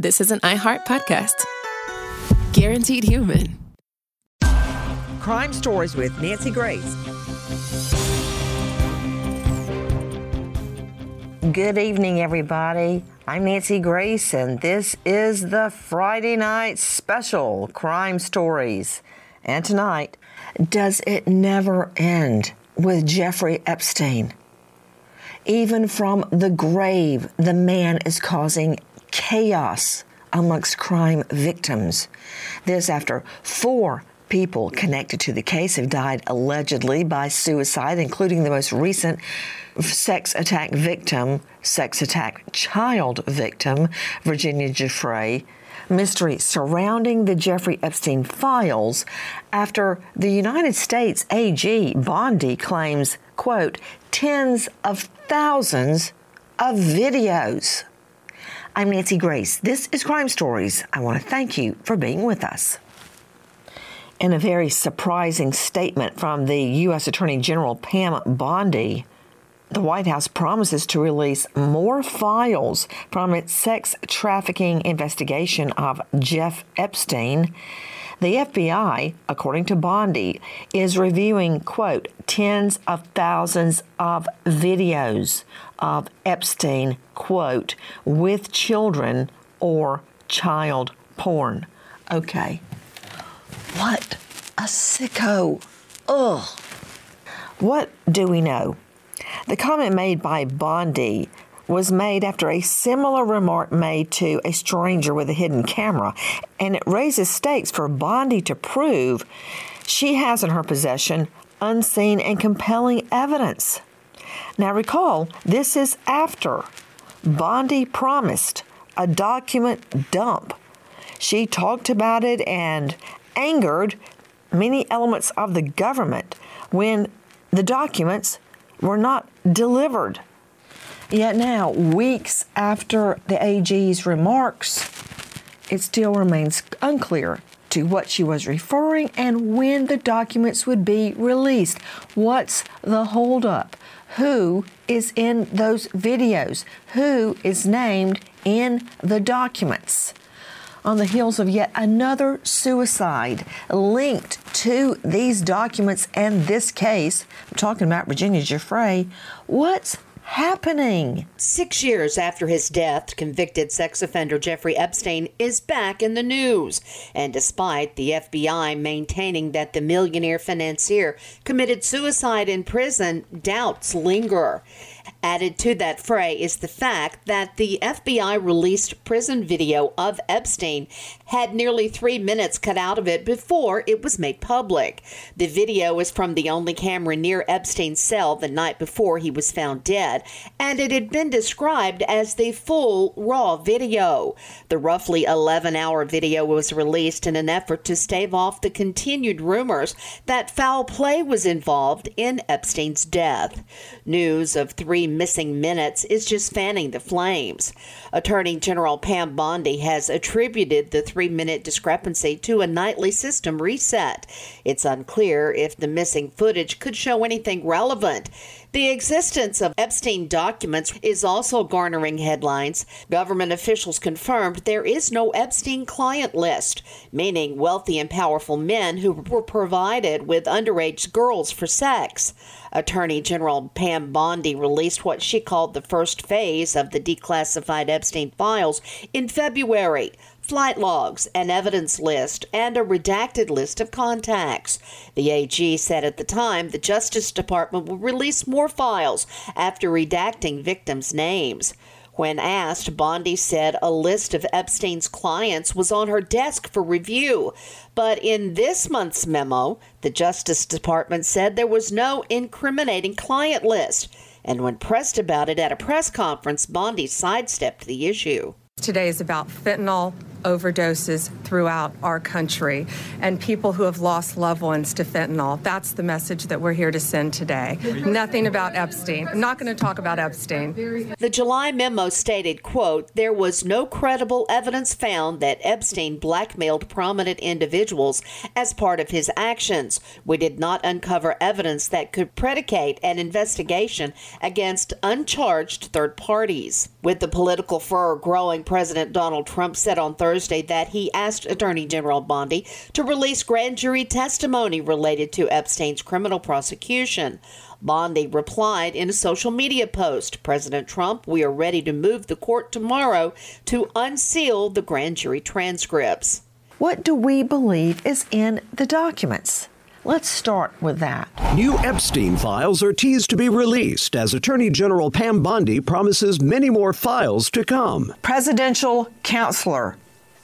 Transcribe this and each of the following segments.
this is an iHeart podcast. Guaranteed human. Crime Stories with Nancy Grace. Good evening, everybody. I'm Nancy Grace, and this is the Friday night special, Crime Stories. And tonight, does it never end with Jeffrey Epstein? Even from the grave, the man is causing chaos amongst crime victims. This after 4 people connected to the case have died allegedly by suicide, including the most recent sex attack child victim, Virginia Giuffre. Mystery surrounding the Jeffrey Epstein files after the United States AG Bondi claims, quote, tens of thousands of videos. I'm Nancy Grace. This is Crime Stories. I want to thank you for being with us. In a very surprising statement from the U.S. Attorney General Pam Bondi, the White House promises to release more files from its sex trafficking investigation of Jeff Epstein. The FBI, according to Bondi, is reviewing, quote, tens of thousands of videos of Epstein, quote, with children or child porn. Okay. What a sicko. Ugh. What do we know? The comment made by Bondi was made after a similar remark made to a stranger with a hidden camera, and it raises stakes for Bondi to prove she has in her possession unseen and compelling evidence. Now recall, this is after Bondi promised a document dump. She talked about it and angered many elements of the government when the documents were not delivered. Yet now, weeks after the AG's remarks, it still remains unclear to what she was referring and when the documents would be released. What's the holdup? Who is in those videos? Who is named in the documents? On the heels of yet another suicide linked to these documents and this case, I'm talking about Virginia Giuffre, what's happening? 6 years after his death, convicted sex offender Jeffrey Epstein is back in the news. And despite the FBI maintaining that the millionaire financier committed suicide in prison, doubts linger. Added to that fray is the fact that the FBI released prison video of Epstein had nearly 3 minutes cut out of it before it was made public. The video is from the only camera near Epstein's cell the night before he was found dead, and it had been described as the full raw video. The roughly 11-hour video was released in an effort to stave off the continued rumors that foul play was involved in Epstein's death. News of 3 missing minutes is just fanning the flames. Attorney General Pam Bondi has attributed the 3-minute discrepancy to a nightly system reset. It's unclear if the missing footage could show anything relevant. The existence of Epstein documents is also garnering headlines. Government officials confirmed there is no Epstein client list, meaning wealthy and powerful men who were provided with underage girls for sex. Attorney General Pam Bondi released what she called the first phase of the declassified Epstein files in February. Flight logs, an evidence list, and a redacted list of contacts. The AG said at the time the Justice Department will release more files after redacting victims' names. When asked, Bondi said a list of Epstein's clients was on her desk for review. But in this month's memo, the Justice Department said there was no incriminating client list. And when pressed about it at a press conference, Bondi sidestepped the issue. Today is about fentanyl, overdoses throughout our country and people who have lost loved ones to fentanyl. That's the message that we're here to send today. Nothing about Epstein. I'm not going to talk about Epstein. The July memo stated, quote, there was no credible evidence found that Epstein blackmailed prominent individuals as part of his actions. We did not uncover evidence that could predicate an investigation against uncharged third parties. With the political furor growing, President Donald Trump said on Thursday that he asked Attorney General Bondi to release grand jury testimony related to Epstein's criminal prosecution. Bondi replied in a social media post, President Trump, we are ready to move the court tomorrow to unseal the grand jury transcripts. What do we believe is in the documents? Let's start with that. New Epstein files are teased to be released as Attorney General Pam Bondi promises many more files to come. Presidential counselor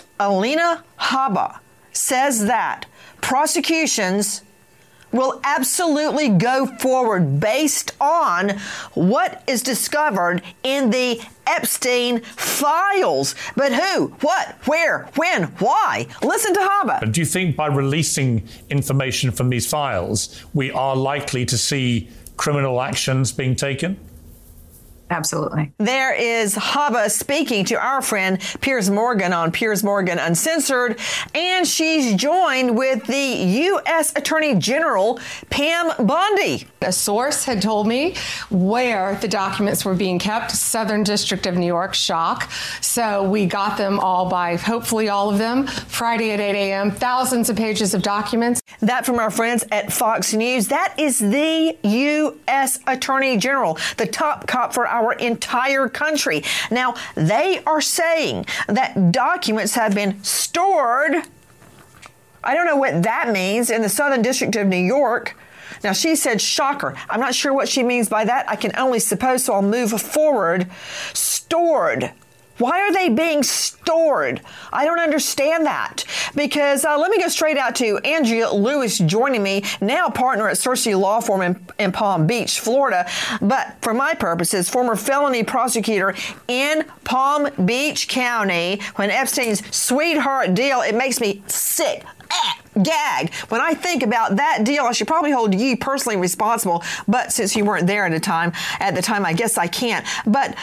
Alina Habba says that prosecutions will absolutely go forward based on what is discovered in the Epstein files. But who, what, where, when, why? Listen to Habba. Do you think by releasing information from these files, we are likely to see criminal actions being taken? Absolutely. There is Habba speaking to our friend Piers Morgan on Piers Morgan Uncensored, and she's joined with the U.S. Attorney General Pam Bondi. A source had told me where the documents were being kept, Southern District of New York, shock. So we got them all by, hopefully all of them, Friday at 8 a.m., thousands of pages of documents. That from our friends at Fox News. That is the U.S. Attorney General, the top cop for our entire country. Now, they are saying that documents have been stored. I don't know what that means in the Southern District of New York. Now, she said shocker. I'm not sure what she means by that. I can only suppose, so I'll move forward. Stored. Why are they being stored? I don't understand that. Because let me go straight out to Andrea Lewis joining me, now partner at Cersei Law Firm in Palm Beach, Florida. But for my purposes, former felony prosecutor in Palm Beach County. When Epstein's sweetheart deal, it makes me sick. Gag. When I think about that deal, I should probably hold you personally responsible. But since you weren't there at the time, I guess I can't. But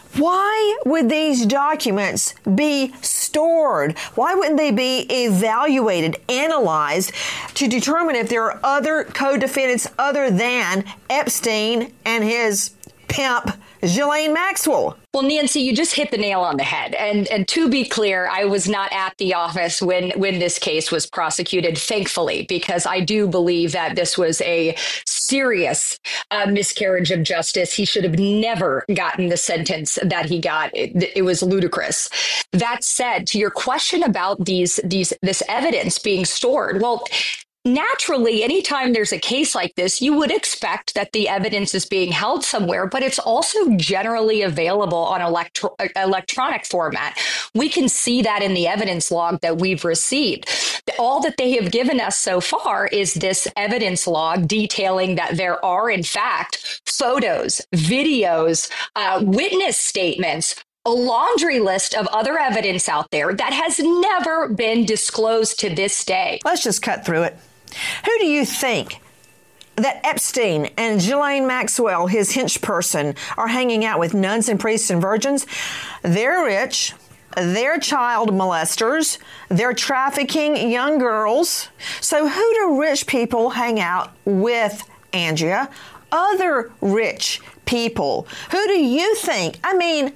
why would these documents be stored? Why wouldn't they be evaluated, analyzed to determine if there are other co-defendants other than Epstein and his pimp, Ghislaine Maxwell? Well, Nancy, you just hit the nail on the head. And to be clear, I was not at the office when this case was prosecuted, thankfully, because I do believe that this was a serious miscarriage of justice. He should have never gotten the sentence that he got. It was ludicrous. That said, to your question about this evidence being stored, well, naturally, anytime there's a case like this, you would expect that the evidence is being held somewhere, but it's also generally available on electronic format. We can see that in the evidence log that we've received. All that they have given us so far is this evidence log detailing that there are, in fact, photos, videos, witness statements, a laundry list of other evidence out there that has never been disclosed to this day. Let's just cut through it. Who do you think that Epstein and Ghislaine Maxwell, his hench person, are hanging out with? Nuns and priests and virgins? They're rich. They're child molesters. They're trafficking young girls. So who do rich people hang out with, Andrea? Other rich people. Who do you think? I mean,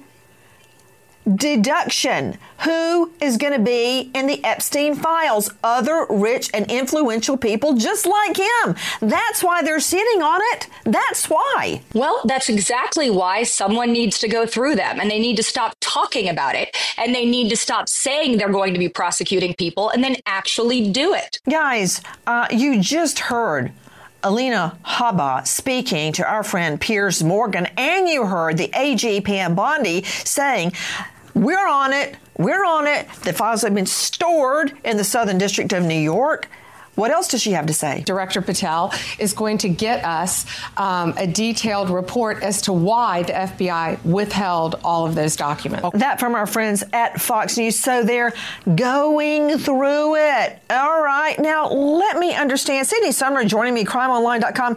deduction. Who is going to be in the Epstein files? Other rich and influential people just like him. That's why they're sitting on it. That's why. Well, that's exactly why someone needs to go through them, and they need to stop talking about it, and they need to stop saying they're going to be prosecuting people and then actually do it. Guys, you just heard Alina Habba speaking to our friend Piers Morgan, and you heard the AG Pam Bondi saying, we're on it. The files have been stored in the Southern District of New York. What else does she have to say? Director Patel is going to get us a detailed report as to why the FBI withheld all of those documents. That from our friends at Fox News. So they're going through it. All right. Now, let me understand. Sydney Sumner joining me, crimeonline.com.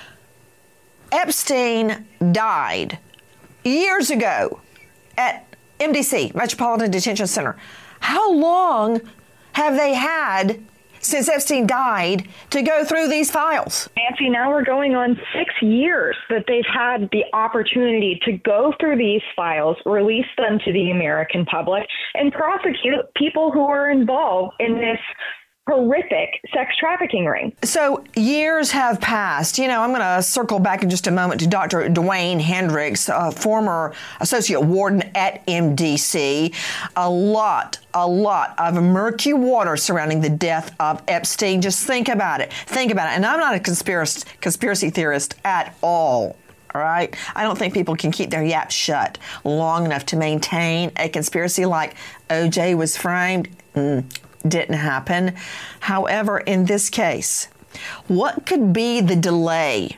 Epstein died years ago at MDC, Metropolitan Detention Center. How long have they had since Epstein died to go through these files? Nancy, now we're going on 6 years that they've had the opportunity to go through these files, release them to the American public, and prosecute people who are involved in this horrific sex trafficking ring. So years have passed. You know, I'm going to circle back in just a moment to Dr. Dwayne Hendricks, former associate warden at MDC. A lot of murky water surrounding the death of Epstein. Just think about it. And I'm not a conspiracy theorist at all. All right. I don't think people can keep their yaps shut long enough to maintain a conspiracy like OJ was framed. Didn't happen. However, in this case, what could be the delay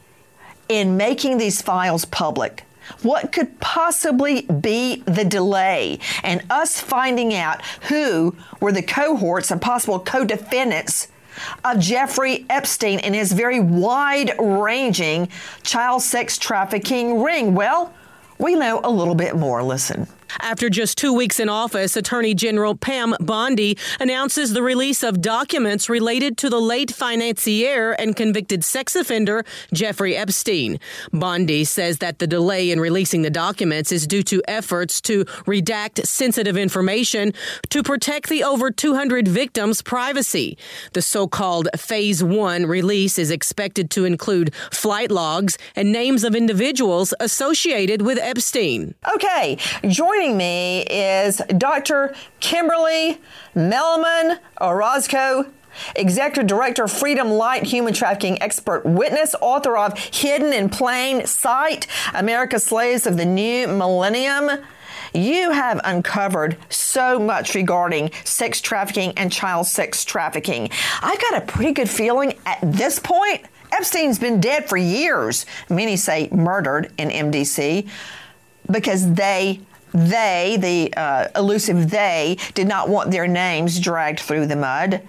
in making these files public? What could possibly be the delay in us finding out who were the cohorts and possible co-defendants of Jeffrey Epstein and his very wide-ranging child sex trafficking ring? Well, we know a little bit more. Listen. After just 2 weeks in office, Attorney General Pam Bondi announces the release of documents related to the late financier and convicted sex offender Jeffrey Epstein. Bondi says that the delay in releasing the documents is due to efforts to redact sensitive information to protect the over 200 victims' privacy. The so-called Phase 1 release is expected to include flight logs and names of individuals associated with Epstein. Okay, joining me is Dr. Kimberly Melman-Orozco, Executive Director, Freedom Light, Human Trafficking Expert Witness, author of Hidden in Plain Sight, America's Slaves of the New Millennium. You have uncovered so much regarding sex trafficking and child sex trafficking. I got a pretty good feeling at this point, Epstein's been dead for years. Many say murdered in MDC because the elusive they, did not want their names dragged through the mud.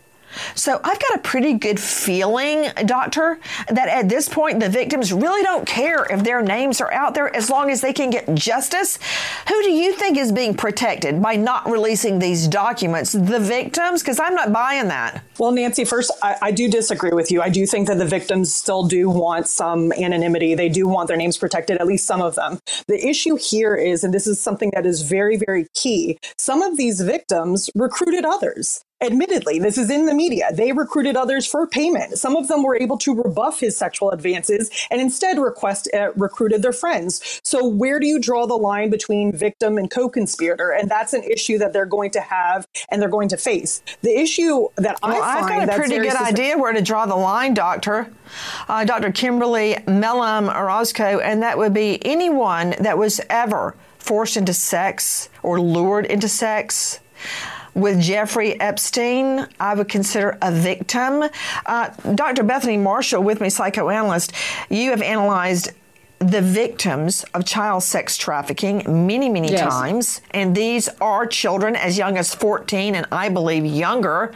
So I've got a pretty good feeling, Doctor, that at this point, the victims really don't care if their names are out there as long as they can get justice. Who do you think is being protected by not releasing these documents? The victims? Because I'm not buying that. Well, Nancy, first, I do disagree with you. I do think that the victims still do want some anonymity. They do want their names protected, at least some of them. The issue here is, and this is something that is very, very key, some of these victims recruited others. Admittedly, this is in the media. They recruited others for payment. Some of them were able to rebuff his sexual advances and instead recruited their friends. So where do you draw the line between victim and co-conspirator? And that's an issue that they're going to have and they're going to face. The issue that I've got a pretty good idea where to draw the line, Doctor. Dr. Kimberly Melman-Orozco, and that would be anyone that was ever forced into sex or lured into sex with Jeffrey Epstein, I would consider a victim. Dr. Bethany Marshall, with me, psychoanalyst, you have analyzed the victims of child sex trafficking many yes. times, and these are children as young as 14 and I believe younger.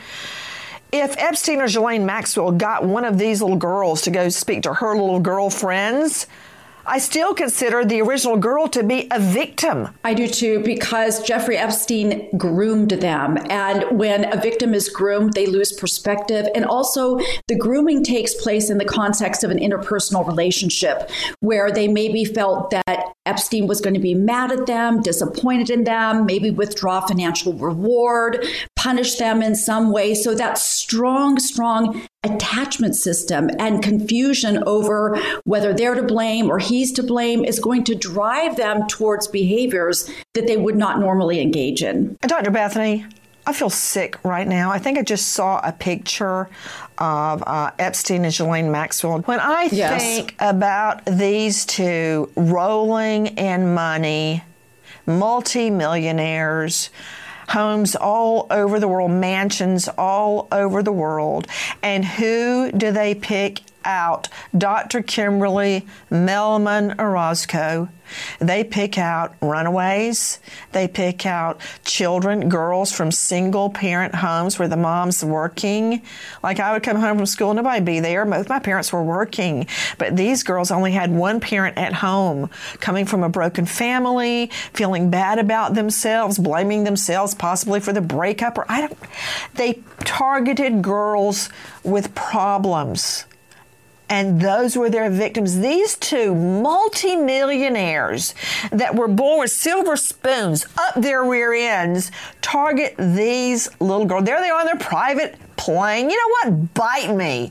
If Epstein or Ghislaine Maxwell got one of these little girls to go speak to her little girlfriends, I still consider the original girl to be a victim. I do too, because Jeffrey Epstein groomed them. And when a victim is groomed, they lose perspective. And also the grooming takes place in the context of an interpersonal relationship where they maybe felt that Epstein was going to be mad at them, disappointed in them, maybe withdraw financial reward, punish them in some way. So that strong attachment system and confusion over whether they're to blame or he's to blame is going to drive them towards behaviors that they would not normally engage in. Dr. Bethany, I feel sick right now. I think I just saw a picture of Epstein and Ghislaine Maxwell. When I think about these two rolling in money, multi-millionaires, homes all over the world, mansions all over the world. And who do they pick out? Dr. Kimberly Melman Orozco. They pick out runaways. They pick out children, girls from single parent homes where the mom's working. Like I would come home from school, nobody would be there. Both my parents were working. But these girls only had one parent at home, coming from a broken family, feeling bad about themselves, blaming themselves possibly for the breakup. They targeted girls with problems. And those were their victims. These two multimillionaires that were born with silver spoons up their rear ends target these little girls. There they are on their private plane. You know what? Bite me.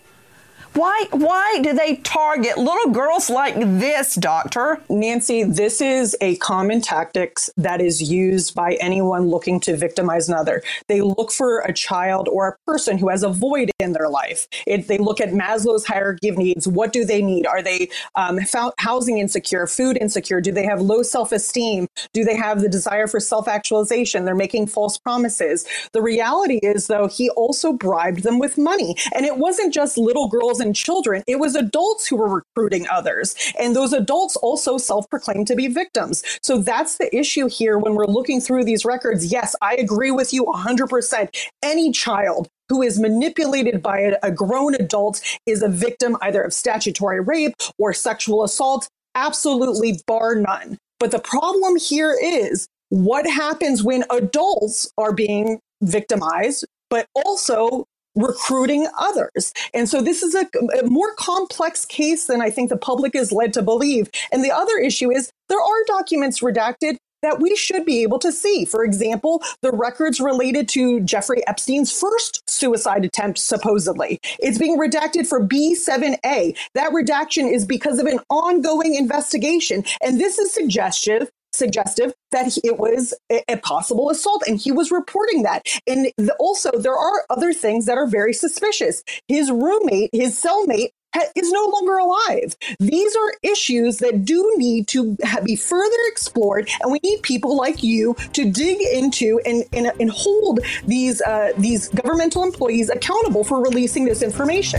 Why do they target little girls like this, Doctor? Nancy, this is a common tactic that is used by anyone looking to victimize another. They look for a child or a person who has a void in their life. They look at Maslow's hierarchy of needs. What do they need? Are they housing insecure, food insecure? Do they have low self-esteem? Do they have the desire for self-actualization? They're making false promises. The reality is, though, he also bribed them with money. And it wasn't just little girls and children. It was adults who were recruiting others. And those adults also self-proclaimed to be victims. So that's the issue here when we're looking through these records. Yes, I agree with you 100%. Any child who is manipulated by a grown adult is a victim either of statutory rape or sexual assault. Absolutely, bar none. But the problem here is what happens when adults are being victimized, but also recruiting others. And so this is a more complex case than I think the public is led to believe. And the other issue is there are documents redacted that we should be able to see. For example, the records related to Jeffrey Epstein's first suicide attempt, supposedly. It's being redacted for B7A. That redaction is because of an ongoing investigation. And this is suggestive that it was a possible assault, and he was reporting that. And also, there are other things that are very suspicious. His roommate, his cellmate, is no longer alive. These are issues that do need to be further explored, and we need people like you to dig into and hold these governmental employees accountable for releasing this information.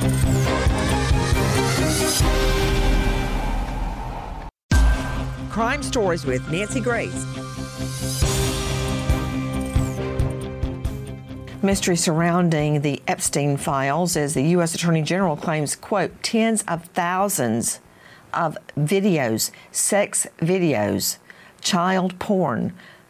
Crime Stories with Nancy Grace. Mystery surrounding the Epstein files as the U.S. Attorney General claims, quote, tens of thousands of videos, sex videos, child porn.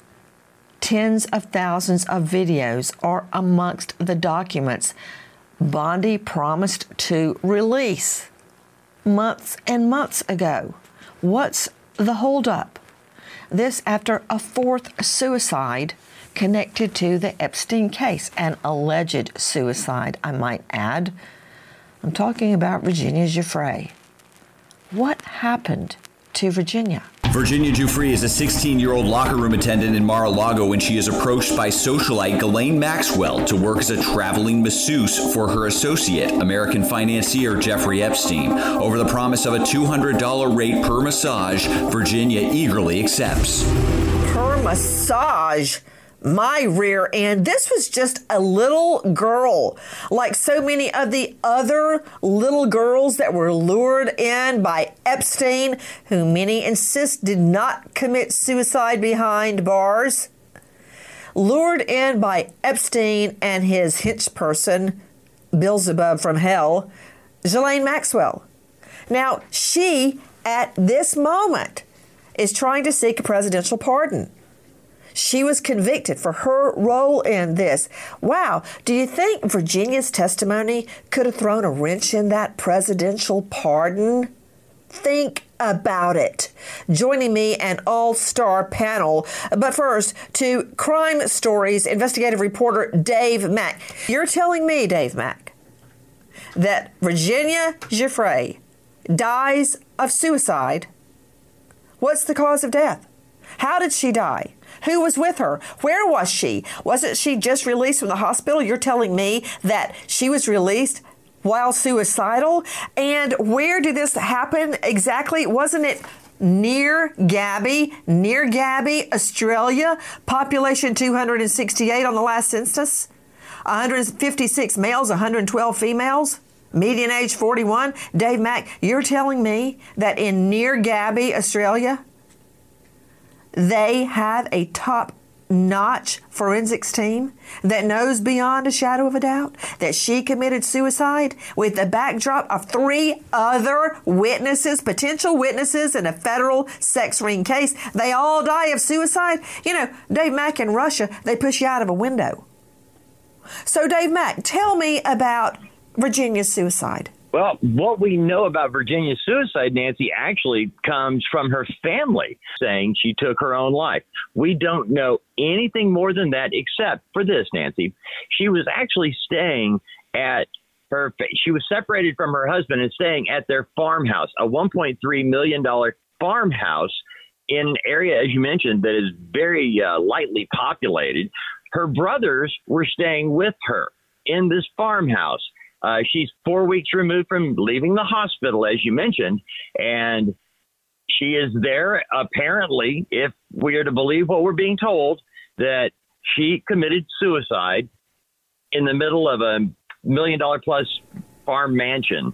Tens of thousands of videos are amongst the documents Bondi promised to release months and months ago. What's the holdup? This after a fourth suicide connected to the Epstein case, an alleged suicide, I might add. I'm talking about Virginia Giuffre. What happened to Virginia? Virginia Giuffre is a 16-year-old locker room attendant in Mar-a-Lago when she is approached by socialite Ghislaine Maxwell to work as a traveling masseuse for her associate, American financier Jeffrey Epstein. Over the promise of a $200 rate per massage, Virginia eagerly accepts. Per massage? My rear end. This was just a little girl, like so many of the other little girls that were lured in by Epstein, who many insist did not commit suicide behind bars. Lured in by Epstein and his henchperson, Beelzebub from hell, Ghislaine Maxwell. Now, she, at this moment, is trying to seek a presidential pardon. She was convicted for her role in this. Wow. Do you think Virginia's testimony could have thrown a wrench in that presidential pardon? Think about it. Joining me, an all-star panel. But first, to Crime Stories investigative reporter Dave Mack. You're telling me, Dave Mack, that Virginia Giuffre dies of suicide. What's the cause of death? How did she die? Who was with her? Where was she? Wasn't she just released from the hospital? You're telling me that she was released while suicidal? And where did this happen exactly? Wasn't it near Gabby, Australia, population 268 on the last census, 156 males, 112 females, median age 41. Dave Mack, you're telling me that in near Gabby, Australia, they have a top-notch forensics team that knows beyond a shadow of a doubt that she committed suicide with the backdrop of 3 other witnesses, potential witnesses in a federal sex ring case. They all die of suicide. You know, Dave Mack in Russia, they push you out of a window. So, Dave Mack, tell me about Virginia's suicide. Well, what we know about Virginia's suicide, Nancy, actually comes from her family saying she took her own life. We don't know anything more than that except for this, Nancy. She was actually staying at she was separated from her husband and staying at their farmhouse, a $1.3 million farmhouse in an area, as you mentioned, that is very lightly populated. Her brothers were staying with her in this farmhouse. She's 4 weeks removed from leaving the hospital, as you mentioned, and she is there apparently, if we are to believe what we're being told, that she committed suicide in the middle of a $1 million plus farm mansion.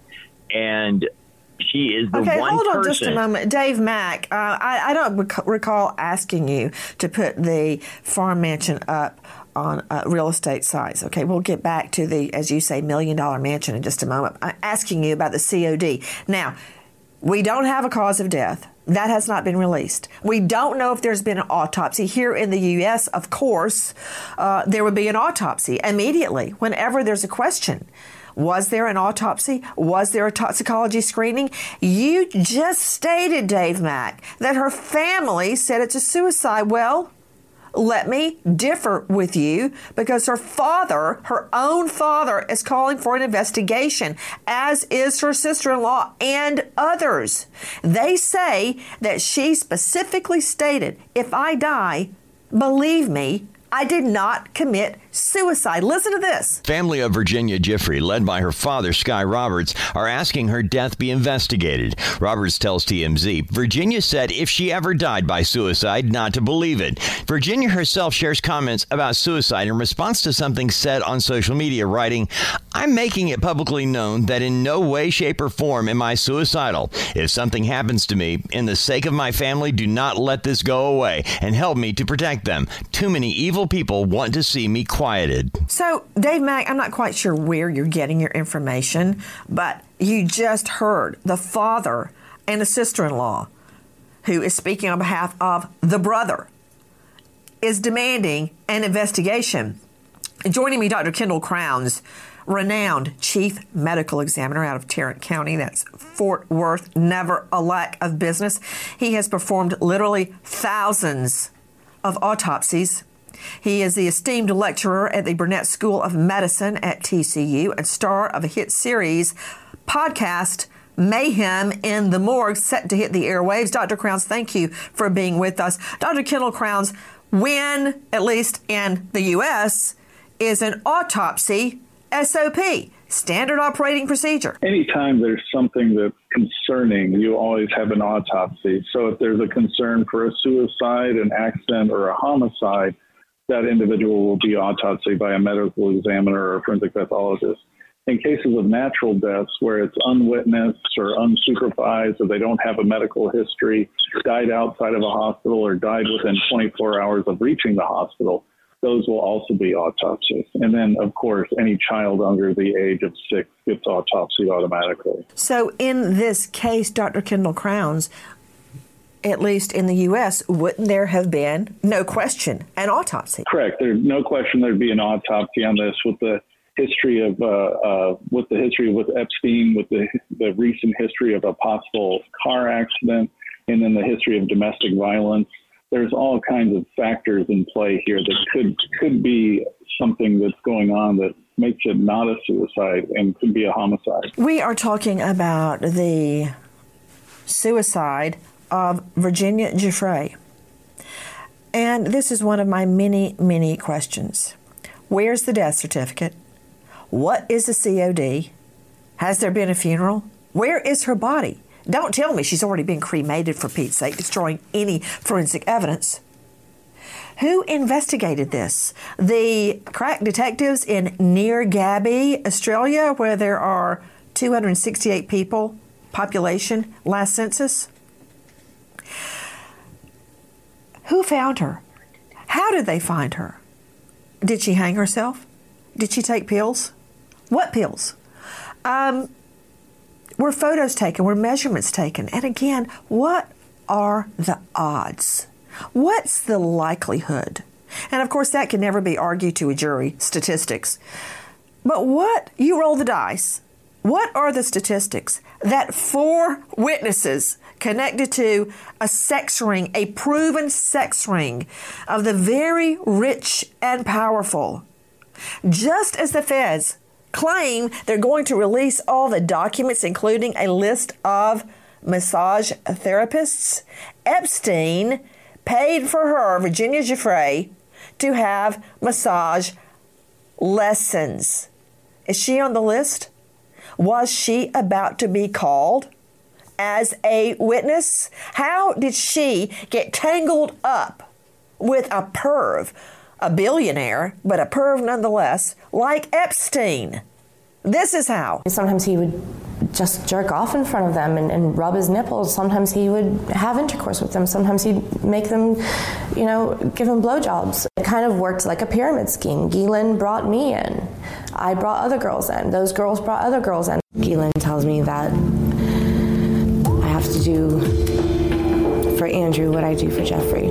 And she is the one person. Okay, hold on just a moment. Dave Mack, I don't recall asking you to put the farm mansion up on real estate sites. Okay, we'll get back to the, as you say, $1 million mansion in just a moment. I'm asking you about the COD. Now, we don't have a cause of death. That has not been released. We don't know if there's been an autopsy. Here in the U.S., of course, there would be an autopsy immediately whenever there's a question. Was there an autopsy? Was there a toxicology screening? You just stated, Dave Mack, that her family said it's a suicide. Well, let me differ with you because her father, her own father, is calling for an investigation, as is her sister-in-law and others. They say that she specifically stated, if I die, believe me, I did not commit suicide. Listen to this. Family of Virginia Giuffre, led by her father, Sky Roberts, are asking her death be investigated. Roberts tells TMZ, Virginia said if she ever died by suicide, not to believe it. Virginia herself shares comments about suicide in response to something said on social media, writing, I'm making it publicly known that in no way, shape, or form am I suicidal. If something happens to me, in the sake of my family, do not let this go away and help me to protect them. Too many evil people want to see me quieted. So, Dave Mack, I'm not quite sure where you're getting your information, but you just heard the father and the sister-in-law, who is speaking on behalf of the brother, is demanding an investigation. Joining me, Dr. Kendall Crowns, renowned chief medical examiner out of Tarrant County. That's Fort Worth. Never a lack of business. He has performed literally thousands of autopsies. He is the esteemed lecturer at the Burnett School of Medicine at TCU and star of a hit series podcast, Mayhem in the Morgue, set to hit the airwaves. Dr. Crowns, thank you for being with us. Dr. Kendall Crowns, when, at least in the U.S., is an autopsy SOP, standard operating procedure? Anytime there's something that's concerning, you always have an autopsy. So if there's a concern for a suicide, an accident, or a homicide, that individual will be autopsied by a medical examiner or a forensic pathologist. In cases of natural deaths where it's unwitnessed or unsupervised or they don't have a medical history, died outside of a hospital or died within 24 hours of reaching the hospital, those will also be autopsied. And then, of course, any child under the age of 6 gets autopsied automatically. So in this case, Dr. Kendall Crowns, at least in the U.S., wouldn't there have been, no question, an autopsy? Correct. There's no question there'd be an autopsy on this with the history of with Epstein, with the recent history of a possible car accident, and then the history of domestic violence. There's all kinds of factors in play here that could be something that's going on that makes it not a suicide and could be a homicide. We are talking about the suicide of Virginia Giuffre. And this is one of my many, many questions. Where's the death certificate? What is the COD? Has there been a funeral? Where is her body? Don't tell me she's already been cremated, for Pete's sake, destroying any forensic evidence. Who investigated this? The crack detectives in Near Gabby, Australia, where there are 268 people, population, last census? Who found her? How did they find her? Did she hang herself? Did she take pills? What pills? Were photos taken? Were measurements taken? And again, what are the odds? What's the likelihood? And of course, that can never be argued to a jury, statistics. But you roll the dice. What are the statistics that 4 witnesses connected to a sex ring, a proven sex ring of the very rich and powerful, just as the feds claim they're going to release all the documents, including a list of massage therapists, Epstein paid for her, Virginia Giuffre, to have massage lessons. Is she on the list? Was she about to be called as a witness? How did she get tangled up with a perv, a billionaire, but a perv nonetheless, like Epstein? This is how. Sometimes he would just jerk off in front of them and rub his nipples. Sometimes he would have intercourse with them. Sometimes he'd make them, give them blowjobs. It kind of worked like a pyramid scheme. Ghislaine brought me in. I brought other girls in. Those girls brought other girls in. Ghislaine tells me that I have to do for Andrew what I do for Jeffrey.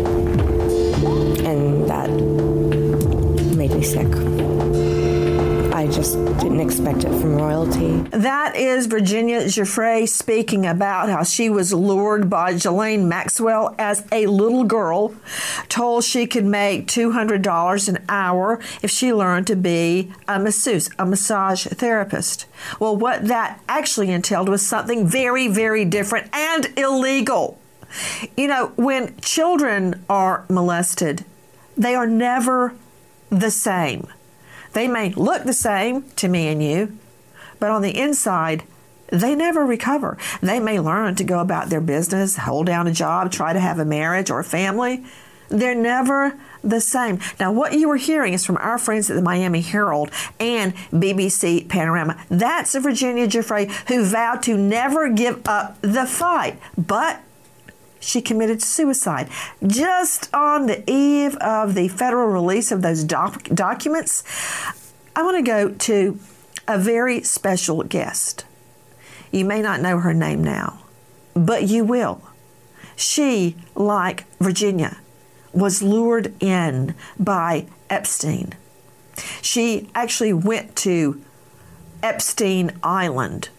And that made me sick. I just didn't expect it from royalty. That is Virginia Giuffre speaking about how she was lured by Ghislaine Maxwell as a little girl, told she could make $200 an hour if she learned to be a masseuse, a massage therapist. Well, what that actually entailed was something very, very different and illegal. When children are molested, they are never the same. They may look the same to me and you, but on the inside, they never recover. They may learn to go about their business, hold down a job, try to have a marriage or a family. They're never the same. Now, what you were hearing is from our friends at the Miami Herald and BBC Panorama. That's Virginia Giuffre, who vowed to never give up the fight, but she committed suicide just on the eve of the federal release of those documents. I want to go to a very special guest. You may not know her name now, but you will. She, like Virginia, was lured in by Epstein. She actually went to Epstein Island.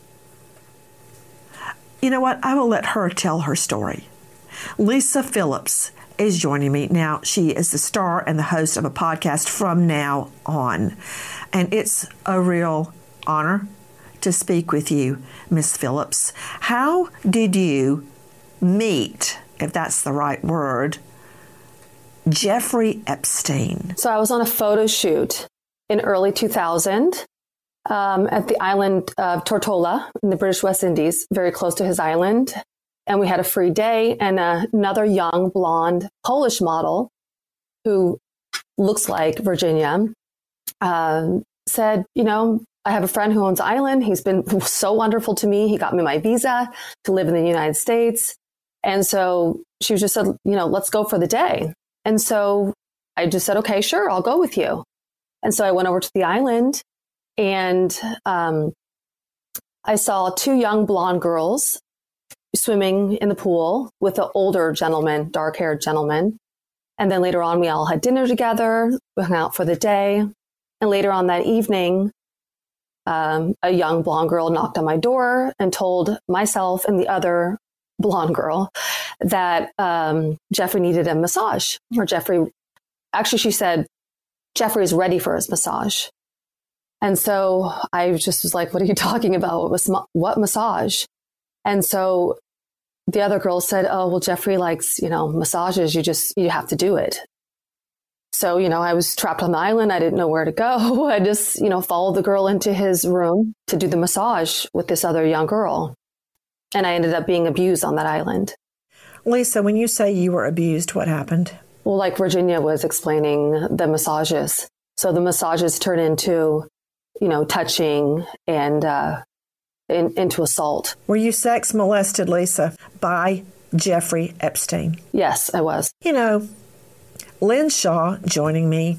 You know what? I will let her tell her story. Lisa Phillips is joining me now. She is the star and the host of a podcast from now on. And it's a real honor to speak with you, Miss Phillips. How did you meet, if that's the right word, Jeffrey Epstein? So I was on a photo shoot in early 2000 at the island of Tortola in the British West Indies, very close to his island. And we had a free day, and another young blonde Polish model who looks like Virginia said, I have a friend who owns an island. He's been so wonderful to me. He got me my visa to live in the United States. And so she just said, let's go for the day. And so I just said, okay, sure, I'll go with you. And so I went over to the island, and I saw 2 young blonde girls swimming in the pool with an older gentleman, dark-haired gentleman. And then later on, we all had dinner together, we hung out for the day. And later on that evening, a young blonde girl knocked on my door and told myself and the other blonde girl that Jeffrey needed a massage. Or she said, Jeffrey is ready for his massage. And so I just was like, what are you talking about? What massage? And so the other girl said, oh, well, Jeffrey likes, massages. You have to do it. So, I was trapped on the island. I didn't know where to go. I just, followed the girl into his room to do the massage with this other young girl. And I ended up being abused on that island. Lisa, when you say you were abused, what happened? Well, like Virginia was explaining, the massages. So the massages turn into, touching and into assault. Were you sex molested, Lisa, by Jeffrey Epstein? Yes, I was. Lynn Shaw joining me.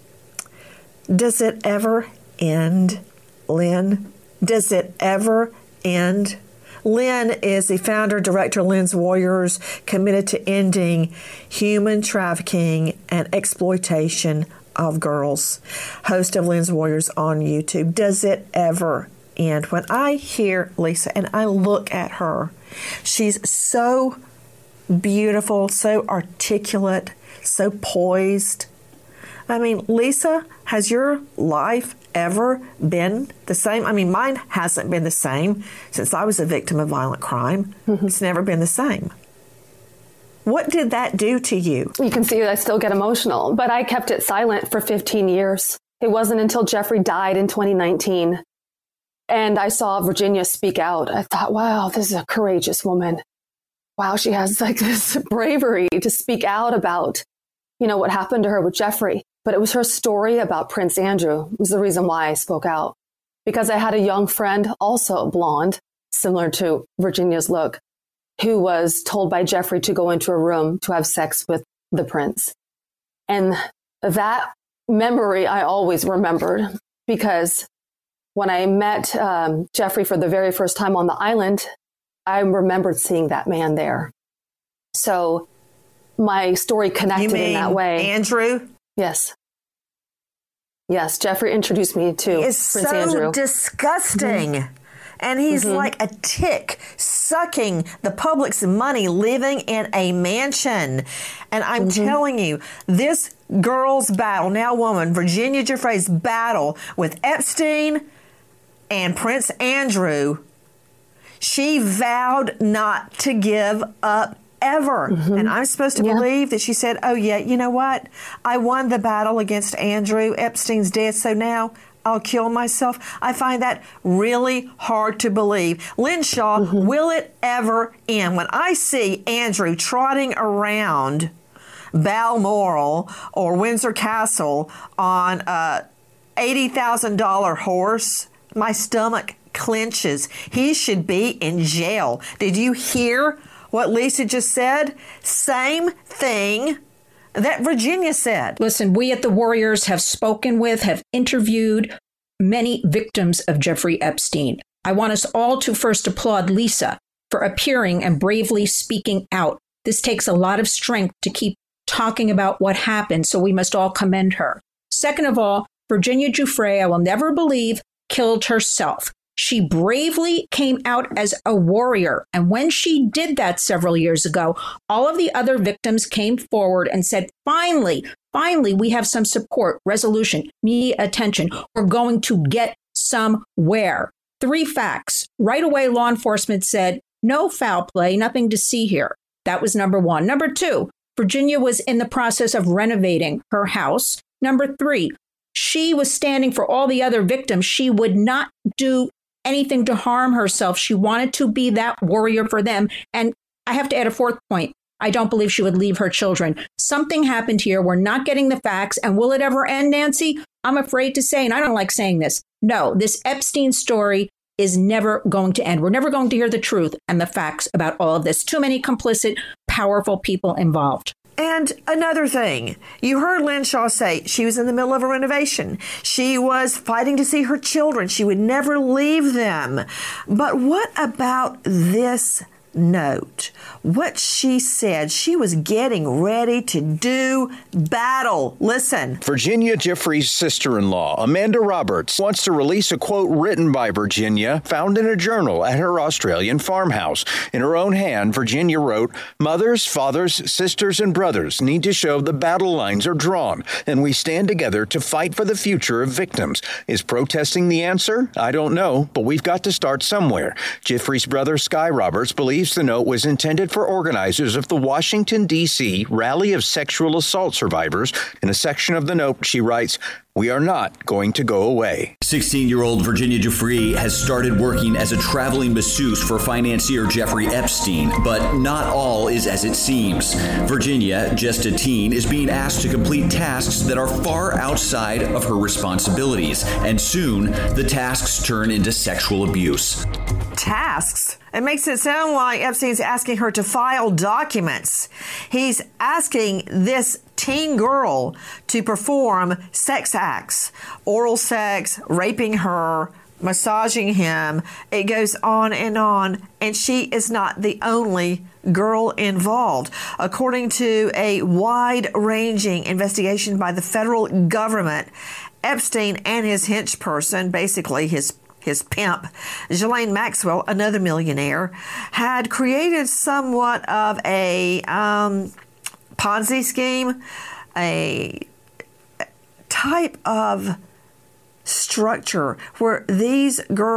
Does it ever end, Lynn? Does it ever end? Lynn is the founder, director of Lynn's Warriors, committed to ending human trafficking and exploitation of girls. Host of Lynn's Warriors on YouTube. Does it ever end? When I hear Lisa and I look at her, she's so beautiful, so articulate, so poised. I mean, Lisa, has your life ever been the same? I mean, mine hasn't been the same since I was a victim of violent crime. It's never been the same. What did that do to you? You can see I still get emotional, but I kept it silent for 15 years. It wasn't until Jeffrey died in 2019 and I saw Virginia speak out. I thought, wow, this is a courageous woman. Wow, she has like this bravery to speak out about, what happened to her with Jeffrey. But it was her story about Prince Andrew was the reason why I spoke out. Because I had a young friend, also blonde, similar to Virginia's look, who was told by Jeffrey to go into a room to have sex with the prince. And that memory I always remembered, because when I met Jeffrey for the very first time on the island, I remembered seeing that man there. So my story connected in that way. Andrew? Yes. Yes, Jeffrey introduced me to Prince Andrew. It's so disgusting. And he's like a tick, sucking the public's money, living in a mansion. And I'm telling you, this girl's battle, now woman, Virginia Giuffre's battle with Epstein and Prince Andrew, she vowed not to give up ever. And I'm supposed to believe that she said, oh, yeah, you know what? I won the battle against Andrew. Epstein's dead, so now I'll kill myself. I find that really hard to believe. Lynn Shaw, will it ever end? When I see Andrew trotting around Balmoral or Windsor Castle on a $80,000 horse, my stomach clenches. He should be in jail. Did you hear what Lisa just said? Same thing that Virginia said. Listen, we at the Warriors have spoken with, have interviewed many victims of Jeffrey Epstein. I want us all to first applaud Lisa for appearing and bravely speaking out. This takes a lot of strength to keep talking about what happened, so we must all commend her. Second of all, Virginia Giuffre, I will never believe, killed herself. She bravely came out as a warrior. And when she did that several years ago, all of the other victims came forward and said, finally, we have some support, resolution, media attention. We're going to get somewhere. 3 facts. Right away, law enforcement said, no foul play, nothing to see here. That was number 1. Number 2, Virginia was in the process of renovating her house. Number 3, she was standing for all the other victims. She would not do anything to harm herself. She wanted to be that warrior for them. And I have to add a 4th point. I don't believe she would leave her children. Something happened here. We're not getting the facts. And will it ever end, Nancy? I'm afraid to say, and I don't like saying this. No, this Epstein story is never going to end. We're never going to hear the truth and the facts about all of this. Too many complicit, powerful people involved. And another thing, you heard Lynn Shaw say she was in the middle of a renovation. She was fighting to see her children. She would never leave them. But what about this note? What she said, she was getting ready to do battle. Listen. Virginia Giuffre's sister-in-law, Amanda Roberts, wants to release a quote written by Virginia, found in a journal at her Australian farmhouse. In her own hand, Virginia wrote, "Mothers, fathers, sisters, and brothers need to show the battle lines are drawn, and we stand together to fight for the future of victims. Is protesting the answer? I don't know, but we've got to start somewhere." Giuffre's brother, Sky Roberts, believes believes the note was intended for organizers of the Washington, D.C. Rally of Sexual Assault Survivors. In a section of the note, she writes, "We are not going to go away." 16-year-old Virginia Giuffre has started working as a traveling masseuse for financier Jeffrey Epstein, but not all is as it seems. Virginia, just a teen, is being asked to complete tasks that are far outside of her responsibilities, and soon the tasks turn into sexual abuse. Tasks? It makes it sound like Epstein's asking her to file documents. He's asking this teen girl to perform sex acts, oral sex, raping her, massaging him. It goes on, and she is not the only girl involved. According to a wide-ranging investigation by the federal government, Epstein and his hench person, basically his pimp, Ghislaine Maxwell, another millionaire, had created somewhat of a Ponzi scheme, a type of structure where these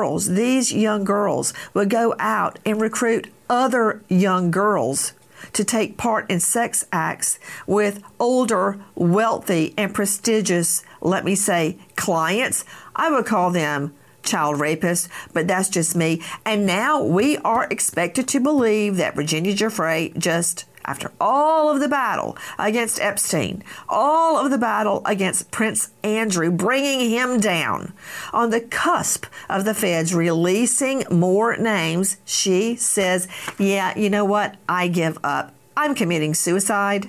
young girls, would go out and recruit other young girls to take part in sex acts with older, wealthy, and prestigious, let me say, clients. I would call them child rapists, but that's just me. And now we are expected to believe that Virginia Giuffre, just after all of the battle against Epstein, all of the battle against Prince Andrew, bringing him down, on the cusp of the feds releasing more names, she says, yeah, you know what? I give up. I'm committing suicide.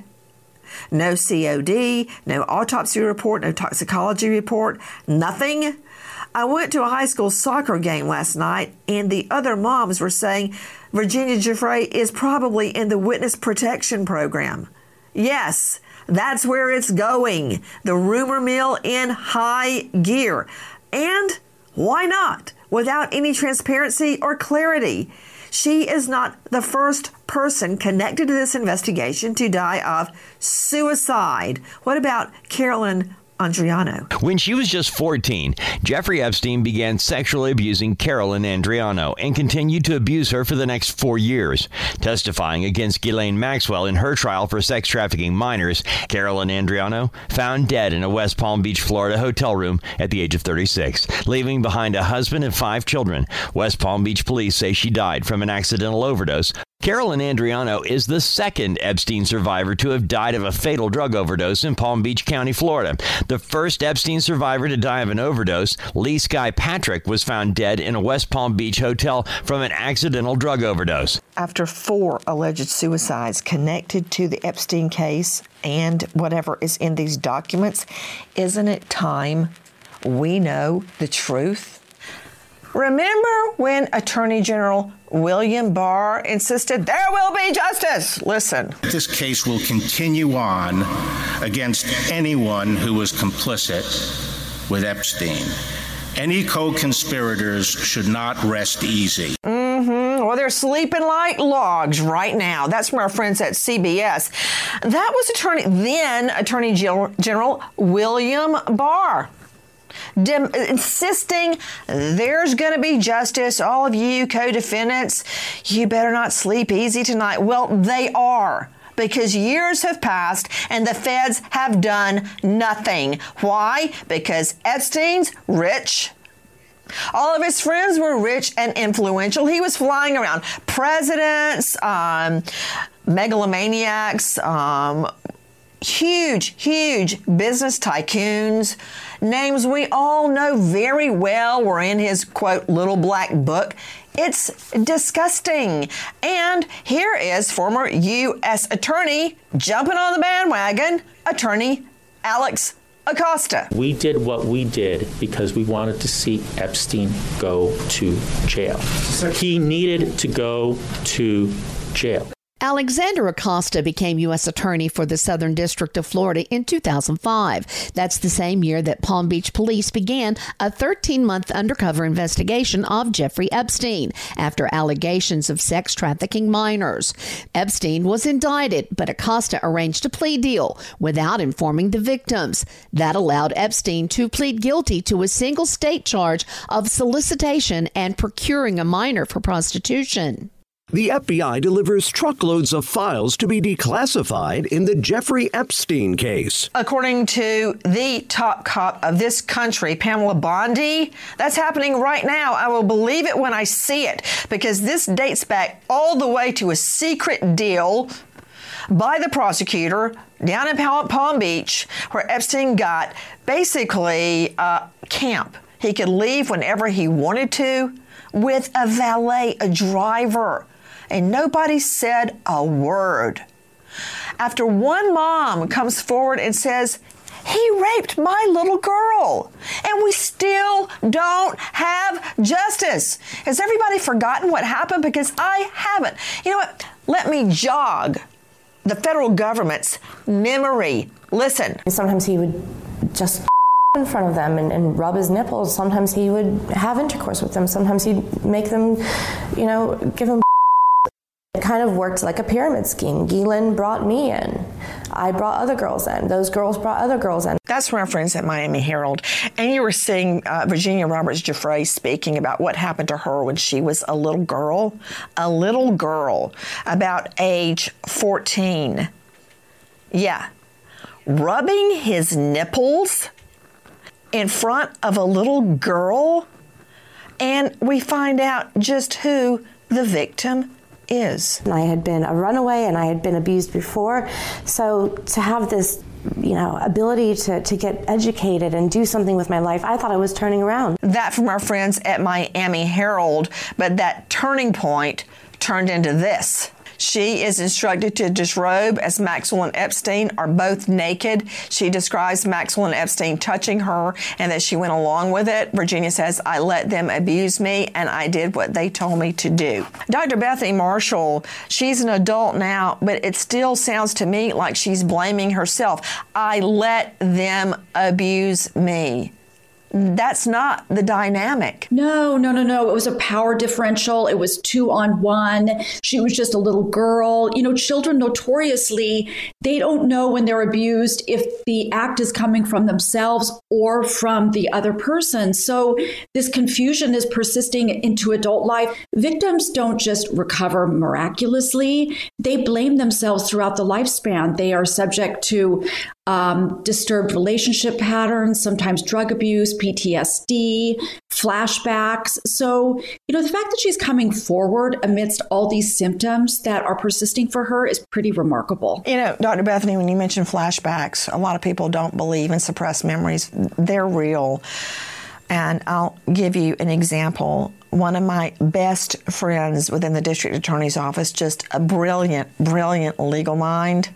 No COD, no autopsy report, no toxicology report, nothing. I went to a high school soccer game last night, and the other moms were saying Virginia Giuffre is probably in the witness protection program. Yes, that's where it's going. The rumor mill in high gear. And why not? Without any transparency or clarity. She is not the first person connected to this investigation to die of suicide. What about Carolyn Andriano? When she was just 14, Jeffrey Epstein began sexually abusing Carolyn Andriano and continued to abuse her for the next 4 years. Testifying against Ghislaine Maxwell in her trial for sex trafficking minors, Carolyn Andriano found dead in a West Palm Beach, Florida hotel room at the age of 36, leaving behind a husband and 5 children. West Palm Beach police say she died from an accidental overdose. Carolyn Andriano is the second Epstein survivor to have died of a fatal drug overdose in Palm Beach County, Florida. The first Epstein survivor to die of an overdose, Lee Sky Patrick, was found dead in a West Palm Beach hotel from an accidental drug overdose. After 4 alleged suicides connected to the Epstein case and whatever is in these documents, isn't it time we know the truth? Remember when Attorney General William Barr insisted there will be justice? Listen. This case will continue on against anyone who was complicit with Epstein. Any co-conspirators should not rest easy. Well, they're sleeping like logs right now. That's from our friends at CBS. That was then Attorney General William Barr. Insisting there's going to be justice. All of you co-defendants, you better not sleep easy tonight. Well, they are, because years have passed and the feds have done nothing. Why? Because Epstein's rich. All of his friends were rich and influential. He was flying around presidents, megalomaniacs, huge business tycoons, names we all know very well were in his, quote, little black book. It's disgusting. And here is former U.S. Attorney jumping on the bandwagon, Attorney Alex Acosta. We did what we did because we wanted to see Epstein go to jail. He needed to go to jail. Alexander Acosta became U.S. Attorney for the Southern District of Florida in 2005. That's the same year that Palm Beach police began a 13-month undercover investigation of Jeffrey Epstein after allegations of sex trafficking minors. Epstein was indicted, but Acosta arranged a plea deal without informing the victims. That allowed Epstein to plead guilty to a single state charge of solicitation and procuring a minor for prostitution. The FBI delivers truckloads of files to be declassified in the Jeffrey Epstein case. According to the top cop of this country, Pamela Bondi, that's happening right now. I will believe it when I see it, because this dates back all the way to a secret deal by the prosecutor down in Palm Beach, where Epstein got basically a camp. He could leave whenever he wanted to with a valet, a driver, and nobody said a word. After one mom comes forward and says, he raped my little girl, and we still don't have justice. Has everybody forgotten what happened? Because I haven't. You know what? Let me jog the federal government's memory. Listen. Sometimes he would just in front of them and rub his nipples. Sometimes he would have intercourse with them. Sometimes he'd make them, give them. It kind of worked like a pyramid scheme. Ghislaine brought me in. I brought other girls in. Those girls brought other girls in. That's from our friends at Miami Herald. And you were seeing Virginia Roberts Giuffre speaking about what happened to her when she was a little girl about age 14. Yeah. Rubbing his nipples in front of a little girl. And we find out just who the victim is. I had been a runaway and I had been abused before. So to have this, ability to get educated and do something with my life, I thought I was turning around. That from our friends at Miami Herald, but that turning point turned into this. She is instructed to disrobe as Maxwell and Epstein are both naked. She describes Maxwell and Epstein touching her and that she went along with it. Virginia says, I let them abuse me and I did what they told me to do. Dr. Bethany Marshall, she's an adult now, but it still sounds to me like she's blaming herself. I let them abuse me. That's not the dynamic. No. It was a power differential. It was 2-on-1. She was just a little girl. Children notoriously, they don't know when they're abused if the act is coming from themselves or from the other person. So this confusion is persisting into adult life. Victims don't just recover miraculously. They blame themselves throughout the lifespan. They are subject to disturbed relationship patterns, sometimes drug abuse, PTSD, flashbacks. So, the fact that she's coming forward amidst all these symptoms that are persisting for her is pretty remarkable. Dr. Bethany, when you mention flashbacks, a lot of people don't believe in suppressed memories. They're real. And I'll give you an example. One of my best friends within the district attorney's office, just a brilliant legal mind.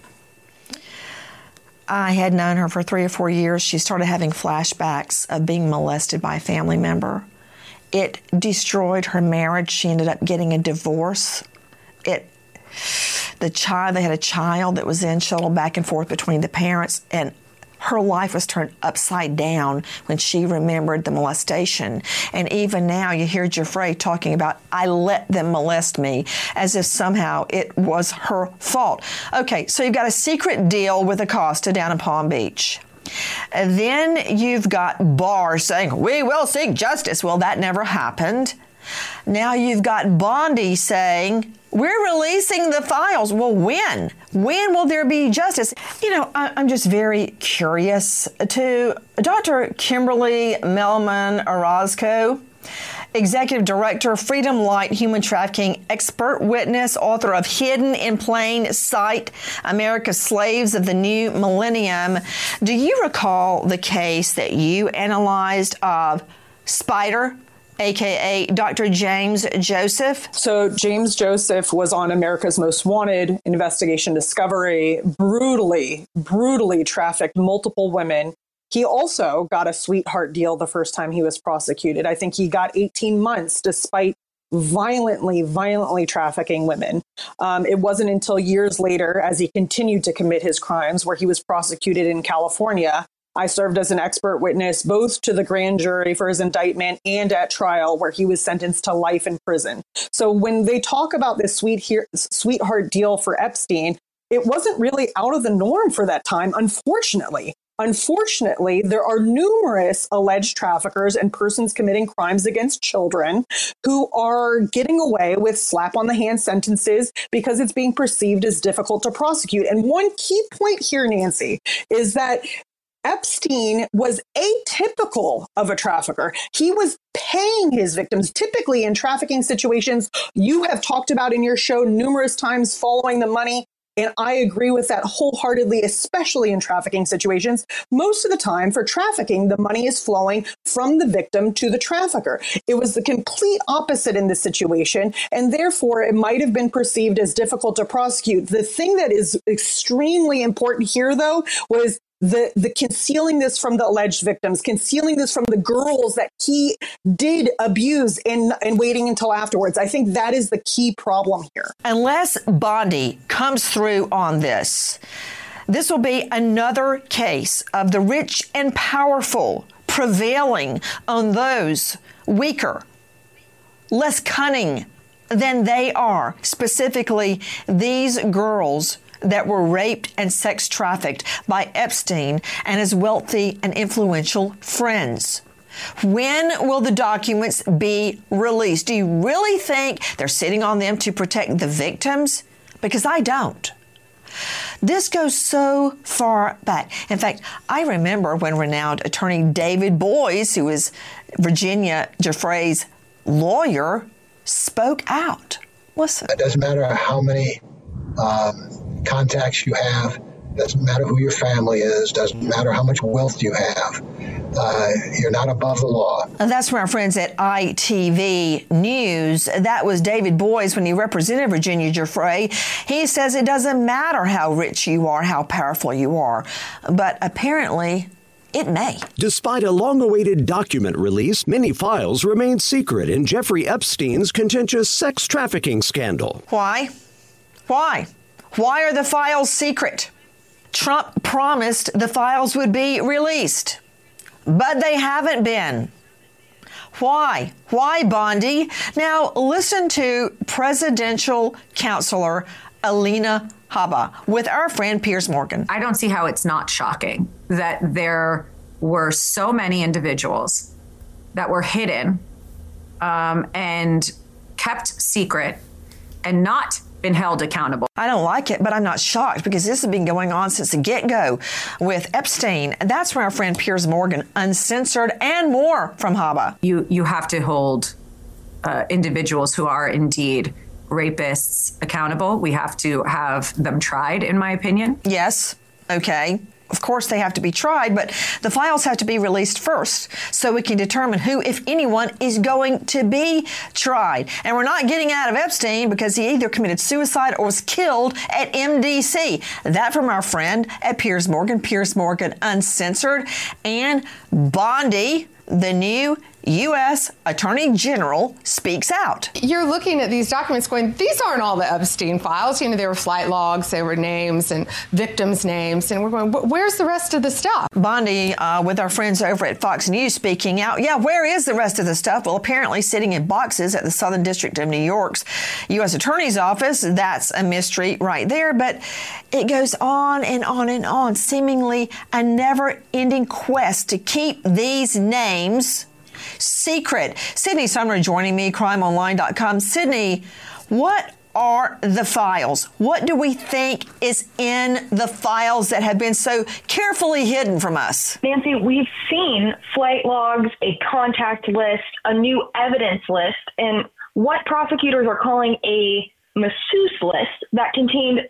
I had known her for 3 or 4 years. She started having flashbacks of being molested by a family member. It destroyed her marriage. She ended up getting a divorce. They had a child that was then shuttled back and forth between the parents, and her life was turned upside down when she remembered the molestation. And even now you hear Giuffre talking about, I let them molest me, as if somehow it was her fault. Okay, so you've got a secret deal with Acosta down in Palm Beach. And then you've got Barr saying, we will seek justice. Well, that never happened. Now you've got Bondi saying, we're releasing the files. Well, when? When will there be justice? I'm just very curious to Dr. Kimberly Melman Orozco, Executive Director, Freedom Light Human Trafficking Expert Witness, author of Hidden in Plain Sight, America's Slaves of the New Millennium. Do you recall the case that you analyzed of Spider, a.k.a. Dr. James Joseph? So James Joseph was on America's Most Wanted, Investigation Discovery, brutally trafficked multiple women. He also got a sweetheart deal the first time he was prosecuted. I think he got 18 months despite violently trafficking women. It wasn't until years later, as he continued to commit his crimes, where he was prosecuted in California. I served as an expert witness both to the grand jury for his indictment and at trial, where he was sentenced to life in prison. So when they talk about this sweetheart deal for Epstein, it wasn't really out of the norm for that time, unfortunately. Unfortunately, there are numerous alleged traffickers and persons committing crimes against children who are getting away with slap-on-the-hand sentences because it's being perceived as difficult to prosecute. And one key point here, Nancy, is that Epstein was atypical of a trafficker. He was paying his victims. Typically in trafficking situations, you have talked about in your show numerous times following the money. And I agree with that wholeheartedly, especially in trafficking situations. Most of the time for trafficking, the money is flowing from the victim to the trafficker. It was the complete opposite in this situation, and therefore it might have been perceived as difficult to prosecute. The thing that is extremely important here, though, was the concealing this from the alleged victims, concealing this from the girls that he did abuse and waiting until afterwards. I think that is the key problem here. Unless Bondi comes through on this will be another case of the rich and powerful prevailing on those weaker, less cunning than they are, specifically these girls that were raped and sex trafficked by Epstein and his wealthy and influential friends. When will the documents be released? Do you really think they're sitting on them to protect the victims? Because I don't. This goes so far back. In fact, I remember when renowned attorney David Boies, who is Virginia Giuffre's lawyer, spoke out. Listen. It doesn't matter how many contacts you have, doesn't matter who your family is, doesn't matter how much wealth you have. You're not above the law. And that's from our friends at ITV News. That was David Boies when he represented Virginia Giuffre. He says it doesn't matter how rich you are, how powerful you are, but apparently it may. Despite a long-awaited document release, many files remain secret in Jeffrey Epstein's contentious sex trafficking scandal. Why? Why? Why are the files secret? Trump promised the files would be released, but they haven't been. Why? Why, Bondi? Now, listen to presidential counselor Alina Habba with our friend Piers Morgan. I don't see how it's not shocking that there were so many individuals that were hidden and kept secret and not been held accountable. I don't like it, but I'm not shocked because this has been going on since the get-go with Epstein. That's from our friend Piers Morgan, uncensored, and more from Habba. You have to hold individuals who are indeed rapists accountable. We have to have them tried, in my opinion. Yes. Okay. Of course, they have to be tried, but the files have to be released first so we can determine who, if anyone, is going to be tried. And we're not getting out of Epstein because he either committed suicide or was killed at MDC. That from our friend at Piers Morgan Uncensored, and Bondi, the new U.S. Attorney General, speaks out. You're looking at these documents going, these aren't all the Epstein files. You know, there were flight logs, there were names and victims' names. And we're going, where's the rest of the stuff? Bondi, with our friends over at Fox News, speaking out. Yeah, where is the rest of the stuff? Well, apparently sitting in boxes at the Southern District of New York's U.S. Attorney's Office. That's a mystery right there. But it goes on and on and on, seemingly a never-ending quest to keep these names secret. Sydney Sumner joining me, crimeonline.com. Sydney, what are the files? What do we think is in the files that have been so carefully hidden from us? Nancy, we've seen flight logs, a contact list, a new evidence list, and what prosecutors are calling a masseuse list that contained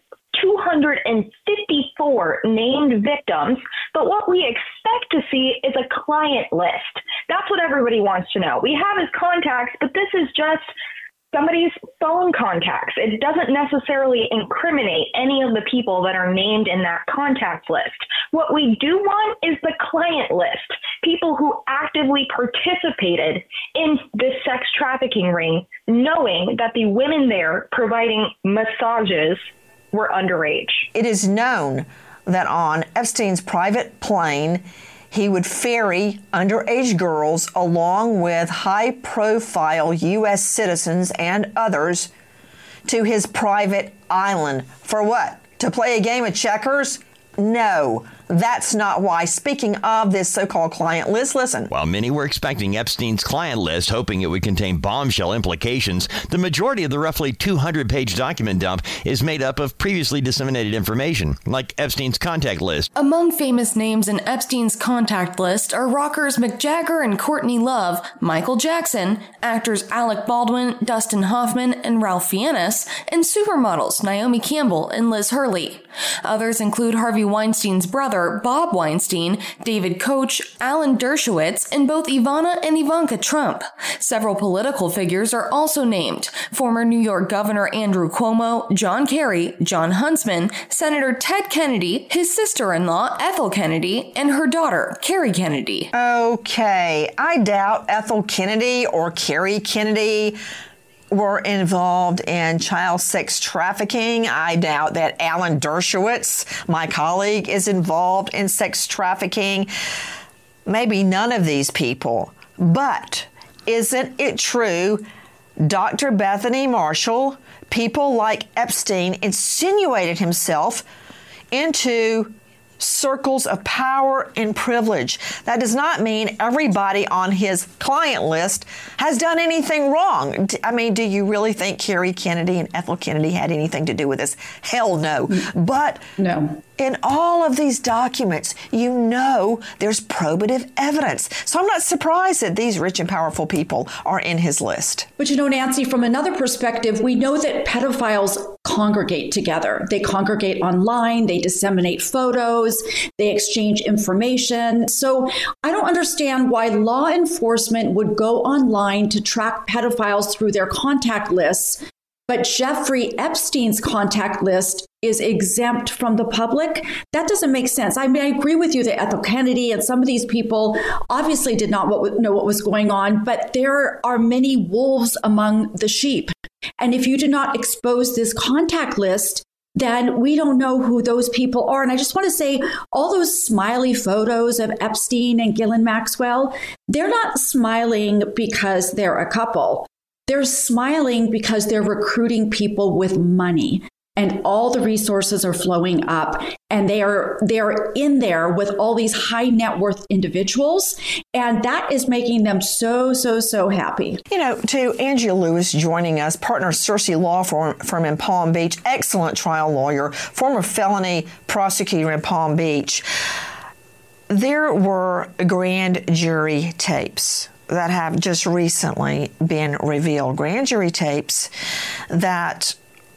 254 named victims, but what we expect to see is a client list. That's what everybody wants to know. We have his contacts, but this is just somebody's phone contacts. It doesn't necessarily incriminate any of the people that are named in that contact list. What we do want is the client list, people who actively participated in this sex trafficking ring, knowing that the women there providing massages were underage. It is known that on Epstein's private plane, he would ferry underage girls along with high-profile U.S. citizens and others to his private island. For what? To play a game of checkers? No, That's not why. Speaking of this so-called client list, listen. While many were expecting Epstein's client list, hoping it would contain bombshell implications, the majority of the roughly 200-page document dump is made up of previously disseminated information, like Epstein's contact list. Among famous names in Epstein's contact list are rockers Mick Jagger and Courtney Love, Michael Jackson, actors Alec Baldwin, Dustin Hoffman, and Ralph Fiennes, and supermodels Naomi Campbell and Liz Hurley. Others include Harvey Weinstein's brother, Bob Weinstein, David Koch, Alan Dershowitz, and both Ivana and Ivanka Trump. Several political figures are also named. Former New York Governor Andrew Cuomo, John Kerry, John Huntsman, Senator Ted Kennedy, his sister-in-law Ethel Kennedy, and her daughter Kerry Kennedy. Okay, I doubt Ethel Kennedy or Kerry Kennedy were involved in child sex trafficking. I doubt that Alan Dershowitz, my colleague, is involved in sex trafficking. Maybe none of these people. But isn't it true, Dr. Bethany Marshall, people like Epstein insinuated himself into circles of power and privilege? That does not mean everybody on his client list has done anything wrong. I mean, do you really think Kerry Kennedy and Ethel Kennedy had anything to do with this? Hell no. But no. In all of these documents, you know there's probative evidence. So I'm not surprised that these rich and powerful people are in his list. But you know, Nancy, from another perspective, we know that pedophiles congregate together. They congregate online, they disseminate photos, they exchange information. So I don't understand why law enforcement would go online to track pedophiles through their contact lists, but Jeffrey Epstein's contact list is exempt from the public. That doesn't make sense. I mean, I agree with you that Ethel Kennedy and some of these people obviously did not know what was going on, but there are many wolves among the sheep. And if you do not expose this contact list, then we don't know who those people are. And I just want to say, all those smiley photos of Epstein and Ghislaine Maxwell, they're not smiling because they're a couple. They're smiling because they're recruiting people with money. And all the resources are flowing up, and they're in there with all these high net worth individuals, and that is making them so happy. You know, to Angie Lewis joining us, partner Cersei Law Firm in Palm Beach, excellent trial lawyer, former felony prosecutor in Palm Beach. There were grand jury tapes that have just recently been revealed. Grand jury tapes that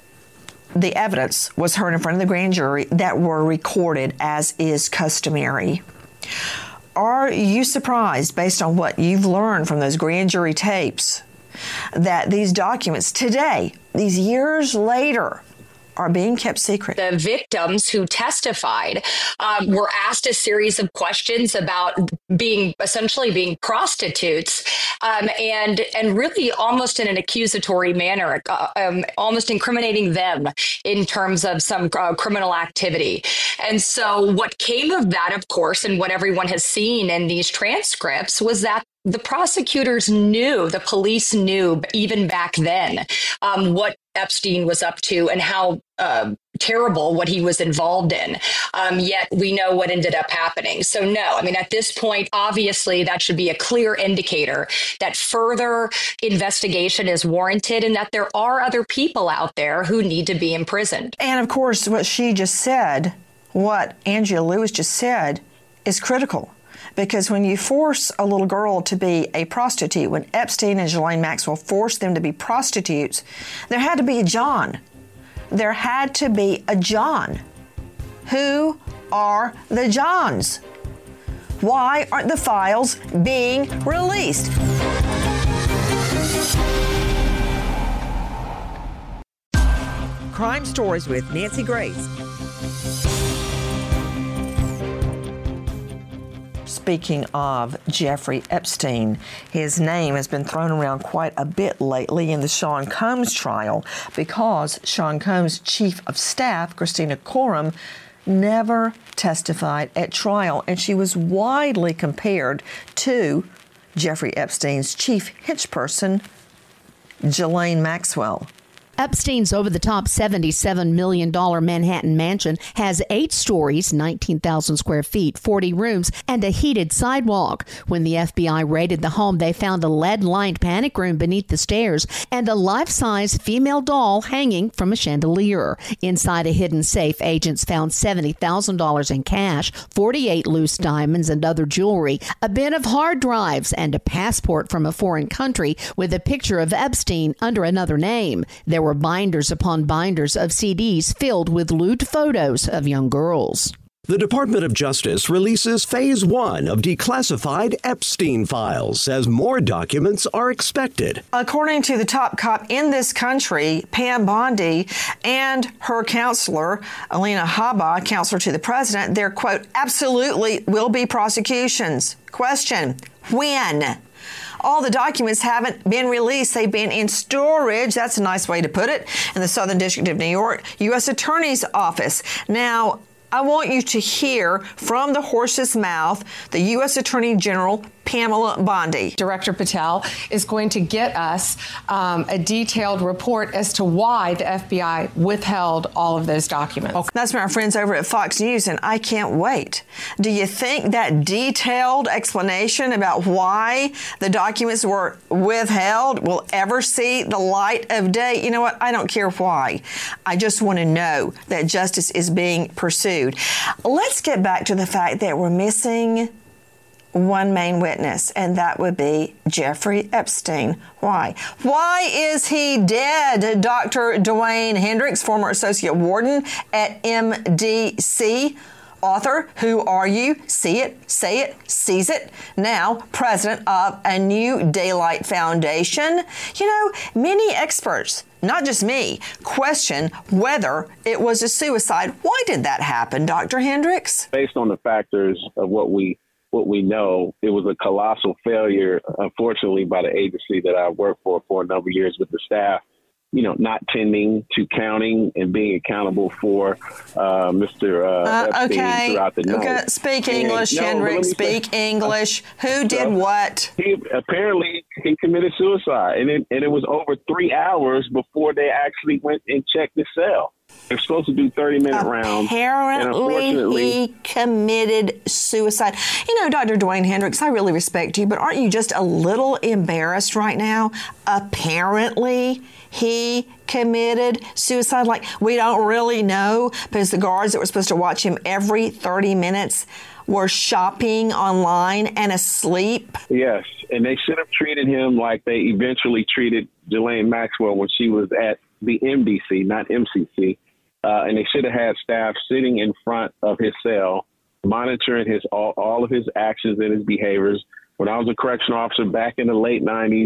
the evidence was heard in front of the grand jury that were recorded as is customary. Are you surprised, based on what you've learned from those grand jury tapes, that these documents today, these years later, are being kept secret? The victims who testified were asked a series of questions about essentially being prostitutes, and really almost in an accusatory manner, almost incriminating them in terms of some criminal activity. And so what came of that, of course, and what everyone has seen in these transcripts, was that the prosecutors knew, the police knew even back then, what Epstein was up to and how terrible what he was involved in. Yet we know what ended up happening. So no, I mean, at this point, obviously, that should be a clear indicator that further investigation is warranted and that there are other people out there who need to be imprisoned. And of course, what she just said, what Angela Lewis just said, is critical. Because when you force a little girl to be a prostitute, when Epstein and Ghislaine Maxwell forced them to be prostitutes, there had to be a John. There had to be a John. Who are the Johns? Why aren't the files being released? Crime Stories with Nancy Grace. Speaking of Jeffrey Epstein, his name has been thrown around quite a bit lately in the Sean Combs trial because Sean Combs' chief of staff, Christina Coram, never testified at trial, and she was widely compared to Jeffrey Epstein's chief henchperson, Ghislaine Maxwell. Epstein's over-the-top $77 million Manhattan mansion has 8 stories, 19,000 square feet, 40 rooms, and a heated sidewalk. When the FBI raided the home, they found a lead-lined panic room beneath the stairs and a life-size female doll hanging from a chandelier. Inside a hidden safe, agents found $70,000 in cash, 48 loose diamonds and other jewelry, a bin of hard drives, and a passport from a foreign country with a picture of Epstein under another name. There were binders upon binders of CDs filled with lewd photos of young girls. The Department of Justice releases Phase 1 of declassified Epstein files as more documents are expected. According to the top cop in this country, Pam Bondi, and her counselor, Alina Habba, counselor to the president, there, quote, absolutely will be prosecutions. Question, when? All the documents haven't been released. They've been in storage. That's a nice way to put it. In the Southern District of New York, U.S. Attorney's Office. Now, I want you to hear from the horse's mouth the U.S. Attorney General, Pamela Bondi. Director Patel is going to get us a detailed report as to why the FBI withheld all of those documents. Okay. That's from our friends over at Fox News, and I can't wait. Do you think that detailed explanation about why the documents were withheld will ever see the light of day? You know what? I don't care why. I just want to know that justice is being pursued. Let's get back to the fact that we're missing one main witness, and that would be Jeffrey Epstein. Why? Why is he dead? Dr. Dwayne Hendricks, former associate warden at MDC, author, Who Are You? See It, Say It, Seize It, now president of A New Daylight Foundation. You know, many experts, not just me, question whether it was a suicide. Why did that happen, Dr. Hendricks? Based on the factors of what we know, it was a colossal failure, unfortunately, by the agency that I worked for a number of years with the staff, you know, not tending to counting and being accountable for Mr. Epstein throughout the night. Okay. Speak English, Hendricks. Speak English. Who did what? He committed suicide, and it was over 3 hours before they actually went and checked the cell. They're supposed to do 30-minute rounds. Apparently, he committed suicide. You know, Dr. Dwayne Hendricks, I really respect you, but aren't you just a little embarrassed right now? Apparently, he committed suicide. Like, we don't really know, because the guards that were supposed to watch him every 30 minutes were shopping online and asleep. Yes, and they should have treated him like they eventually treated Ghislaine Maxwell when she was at the MDC, not MCC. And they should have had staff sitting in front of his cell, monitoring all of his actions and his behaviors. When I was a correctional officer back in the late 90s,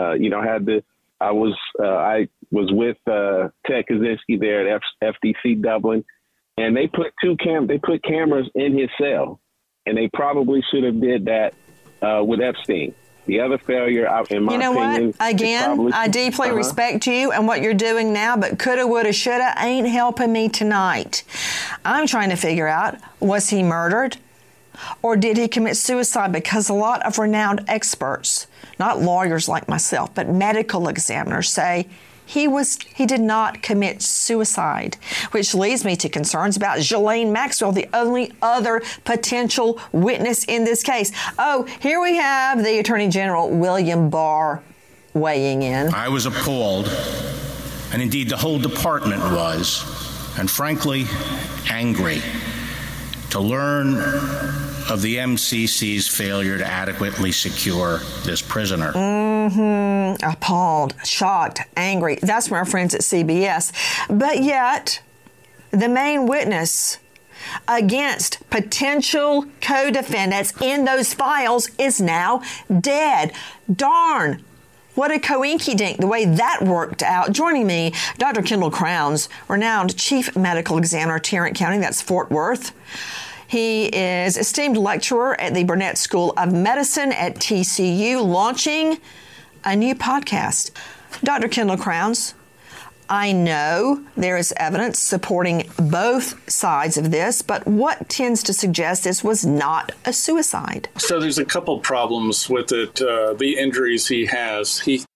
I was with Ted Kaczynski there at FDC Dublin, and they put cameras in his cell, and they probably should have did that with Epstein. The other failure, in my opinion... You know what? Again, I deeply respect you and what you're doing now, but coulda, woulda, shoulda ain't helping me tonight. I'm trying to figure out, was he murdered? Or did he commit suicide? Because a lot of renowned experts, not lawyers like myself, but medical examiners say he did not commit suicide, which leads me to concerns about Ghislaine Maxwell, the only other potential witness in this case. Oh, here we have the Attorney General, William Barr, weighing in. I was appalled, and indeed the whole department was, and frankly, angry to learn of the MCC's failure to adequately secure this prisoner. Appalled, shocked, angry. That's from our friends at CBS. But yet, the main witness against potential co-defendants in those files is now dead. Darn. What a coinkydink, the way that worked out. Joining me, Dr. Kendall Crowns, renowned Chief Medical Examiner, Tarrant County, that's Fort Worth. He is esteemed lecturer at the Burnett School of Medicine at TCU, launching a new podcast. Dr. Kendall Crowns, I know there is evidence supporting both sides of this, but what tends to suggest this was not a suicide? So there's a couple problems with it. The injuries he has. He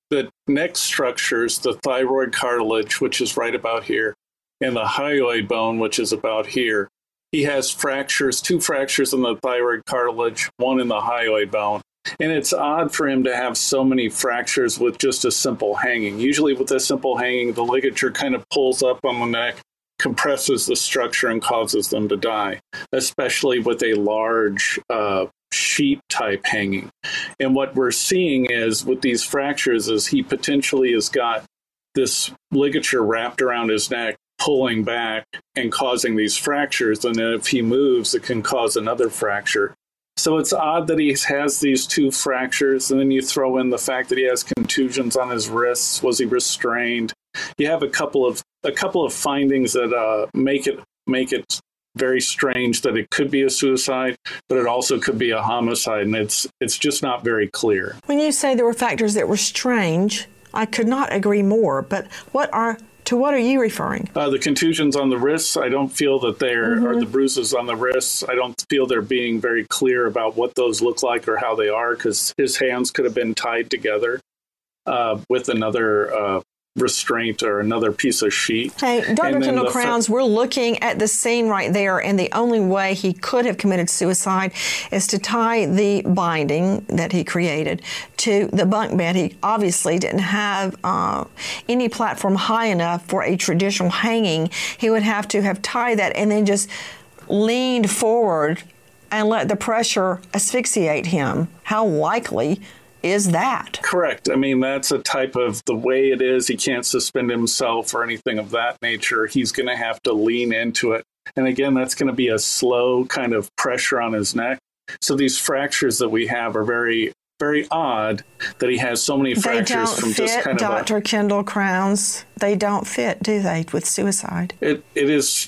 the neck structures, the thyroid cartilage, which is right about here, and the hyoid bone, which is about here. He has fractures, 2 fractures in the thyroid cartilage, 1 in the hyoid bone. And it's odd for him to have so many fractures with just a simple hanging. Usually with a simple hanging, the ligature kind of pulls up on the neck, compresses the structure, and causes them to die, especially with a large sheet type hanging. And what we're seeing is with these fractures is he potentially has got this ligature wrapped around his neck, pulling back and causing these fractures. And then if he moves, it can cause another fracture. So it's odd that he has these 2 fractures, and then you throw in the fact that he has contusions on his wrists. Was he restrained? You have a couple of findings that make it very strange that it could be a suicide, but it also could be a homicide, and it's just not very clear. When you say there were factors that were strange, I could not agree more. But what are you referring? The contusions on the wrists, I don't feel that or the bruises on the wrists, I don't feel they're being very clear about what those look like or how they are, because his hands could have been tied together with another restraint or another piece of sheet. Hey, Dr. Kendall Crowns, we're looking at the scene right there, and the only way he could have committed suicide is to tie the binding that he created to the bunk bed. He obviously didn't have any platform high enough for a traditional hanging. He would have to have tied that and then just leaned forward and let the pressure asphyxiate him. How likely is that? Correct. I mean, that's a type of the way it is. He can't suspend himself or anything of that nature. He's going to have to lean into it. And again, that's going to be a slow kind of pressure on his neck. So these fractures that we have are very, very odd that he has so many fractures from just kind of Dr. Kendall Crowns. They don't fit, do they, with suicide? It is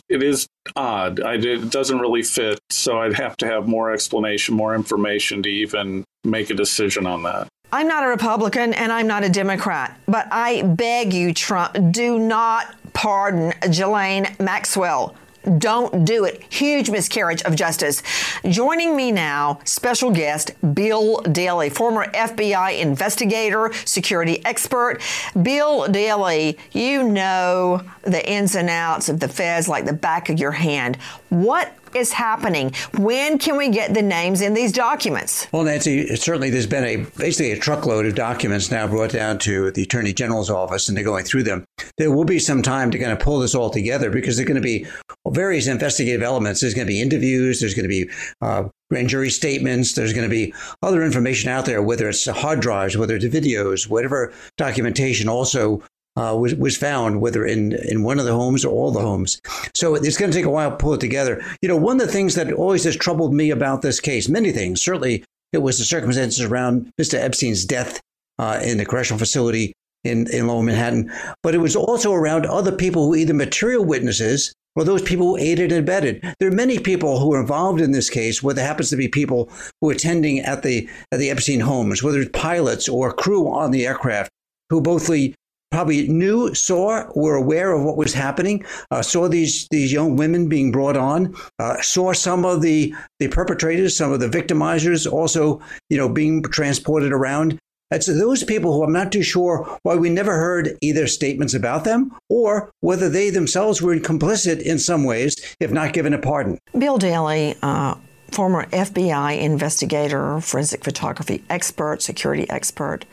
odd. It doesn't really fit. So I'd have to have more explanation, more information to even make a decision on that. I'm not a Republican and I'm not a Democrat, but I beg you, Trump, do not pardon Ghislaine Maxwell. Don't do it. Huge miscarriage of justice. Joining me now, special guest Bill Daley, former FBI investigator, security expert. Bill Daley, you know the ins and outs of the feds like the back of your hand. What is happening? When can we get the names in these documents? Well, Nancy, certainly there's been basically a truckload of documents now brought down to the Attorney General's office, and they're going through them. There will be some time to kind of pull this all together because there are going to be various investigative elements. There's going to be interviews. There's going to be grand jury statements. There's going to be other information out there, whether it's hard drives, whether it's videos, whatever documentation also was found, whether in one of the homes or all the homes. So it's going to take a while to pull it together. You know, one of the things that always has troubled me about this case, many things, certainly it was the circumstances around Mr. Epstein's death in the correctional facility in Lower Manhattan, but it was also around other people who either material witnesses or those people who aided and abetted. There are many people who are involved in this case, where there happens to be people who are attending at the Epstein homes, whether it's pilots or crew on the aircraft, who both probably knew, saw, were aware of what was happening, saw these young women being brought on, saw some of the perpetrators, some of the victimizers also, being transported around. It's those people who I'm not too sure why we never heard either statements about them or whether they themselves were complicit in some ways, if not given a pardon. Bill Daley, former FBI investigator, forensic photography expert, security expert.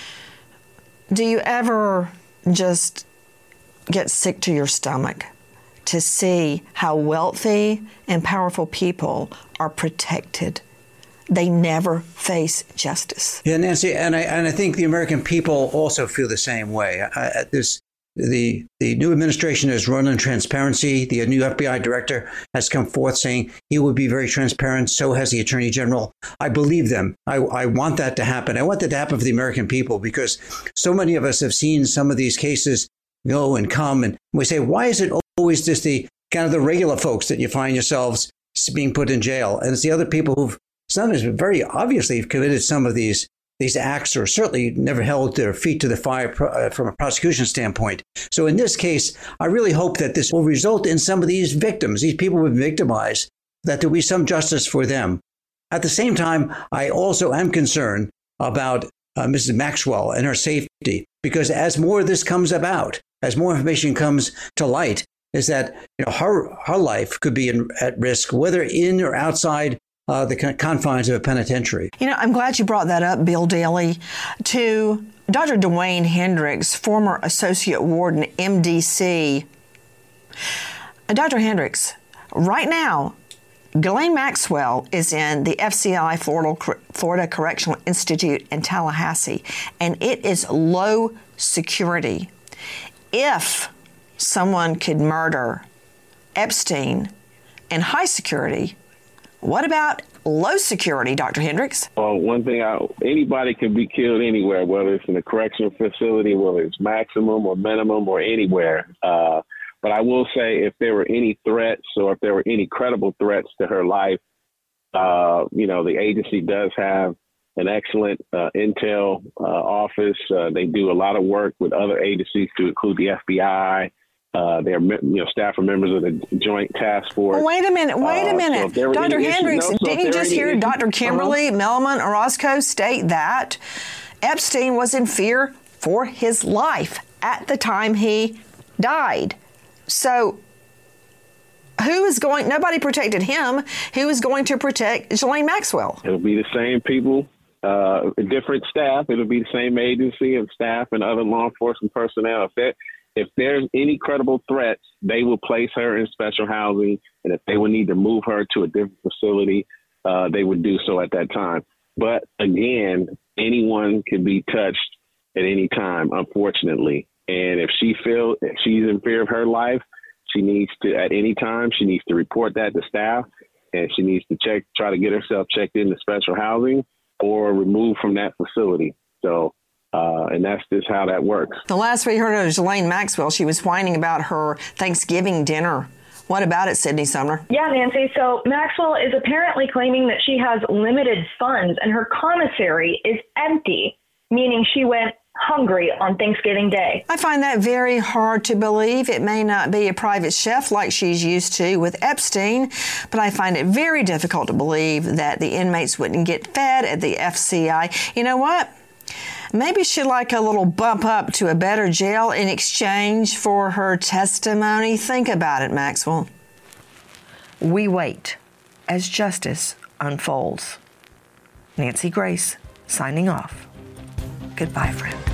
Do you ever just get sick to your stomach to see how wealthy and powerful people are protected? They never face justice. Yeah, Nancy, and I think the American people also feel the same way. The new administration has run on transparency. The new FBI director has come forth saying he would be very transparent. So has the Attorney General. I believe them. I want that to happen. I want that to happen for the American people because so many of us have seen some of these cases go and come. And we say, why is it always just the kind of the regular folks that you find yourselves being put in jail? And it's the other people who've sometimes very obviously have committed some of these acts or certainly never held their feet to the fire from a prosecution standpoint. So in this case, I really hope that this will result in some of these victims, these people who have been victimized, that there will be some justice for them. At the same time, I also am concerned about Mrs. Maxwell and her safety. Because as more of this comes about, as more information comes to light, is that her life could be at risk, whether in or outside the confines of a penitentiary. I'm glad you brought that up, Bill Daly. To Dr. Dwayne Hendricks, former associate warden, MDC. Dr. Hendricks, right now, Ghislaine Maxwell is in the FCI Florida Correctional Institute in Tallahassee, and it is low security. If someone could murder Epstein in high security, what about low security, Dr. Hendricks? Well, one thing, anybody can be killed anywhere, whether it's in a correctional facility, whether it's maximum or minimum or anywhere. But I will say, if there were any threats or if there were any credible threats to her life, the agency does have an excellent intel office. They do a lot of work with other agencies, to include the FBI. They're staff are members of the Joint Task Force. Well, wait a minute. So Dr. Hendricks, didn't you just hear Dr. Kimberly Melman Orozco state that Epstein was in fear for his life at the time he died? So nobody protected him. Who is going to protect Ghislaine Maxwell? It'll be the same people, different staff. It'll be the same agency and staff and other law enforcement personnel. If there's any credible threats, they will place her in special housing. And if they would need to move her to a different facility, they would do so at that time. But again, anyone can be touched at any time, unfortunately. And if she's in fear of her life, she needs to, at any time, she needs to report that to staff, and she needs to try to get herself checked into special housing or removed from that facility. So, and that's just how that works. The last we heard of Ghislaine Maxwell, she was whining about her Thanksgiving dinner. What about it, Sydney Sumner? Yeah, Nancy. So Maxwell is apparently claiming that she has limited funds and her commissary is empty, meaning she went hungry on Thanksgiving Day. I find that very hard to believe. It may not be a private chef like she's used to with Epstein, but I find it very difficult to believe that the inmates wouldn't get fed at the FCI. You know what? Maybe she'd like a little bump up to a better jail in exchange for her testimony. Think about it, Maxwell. We wait as justice unfolds. Nancy Grace, signing off. Goodbye, friend.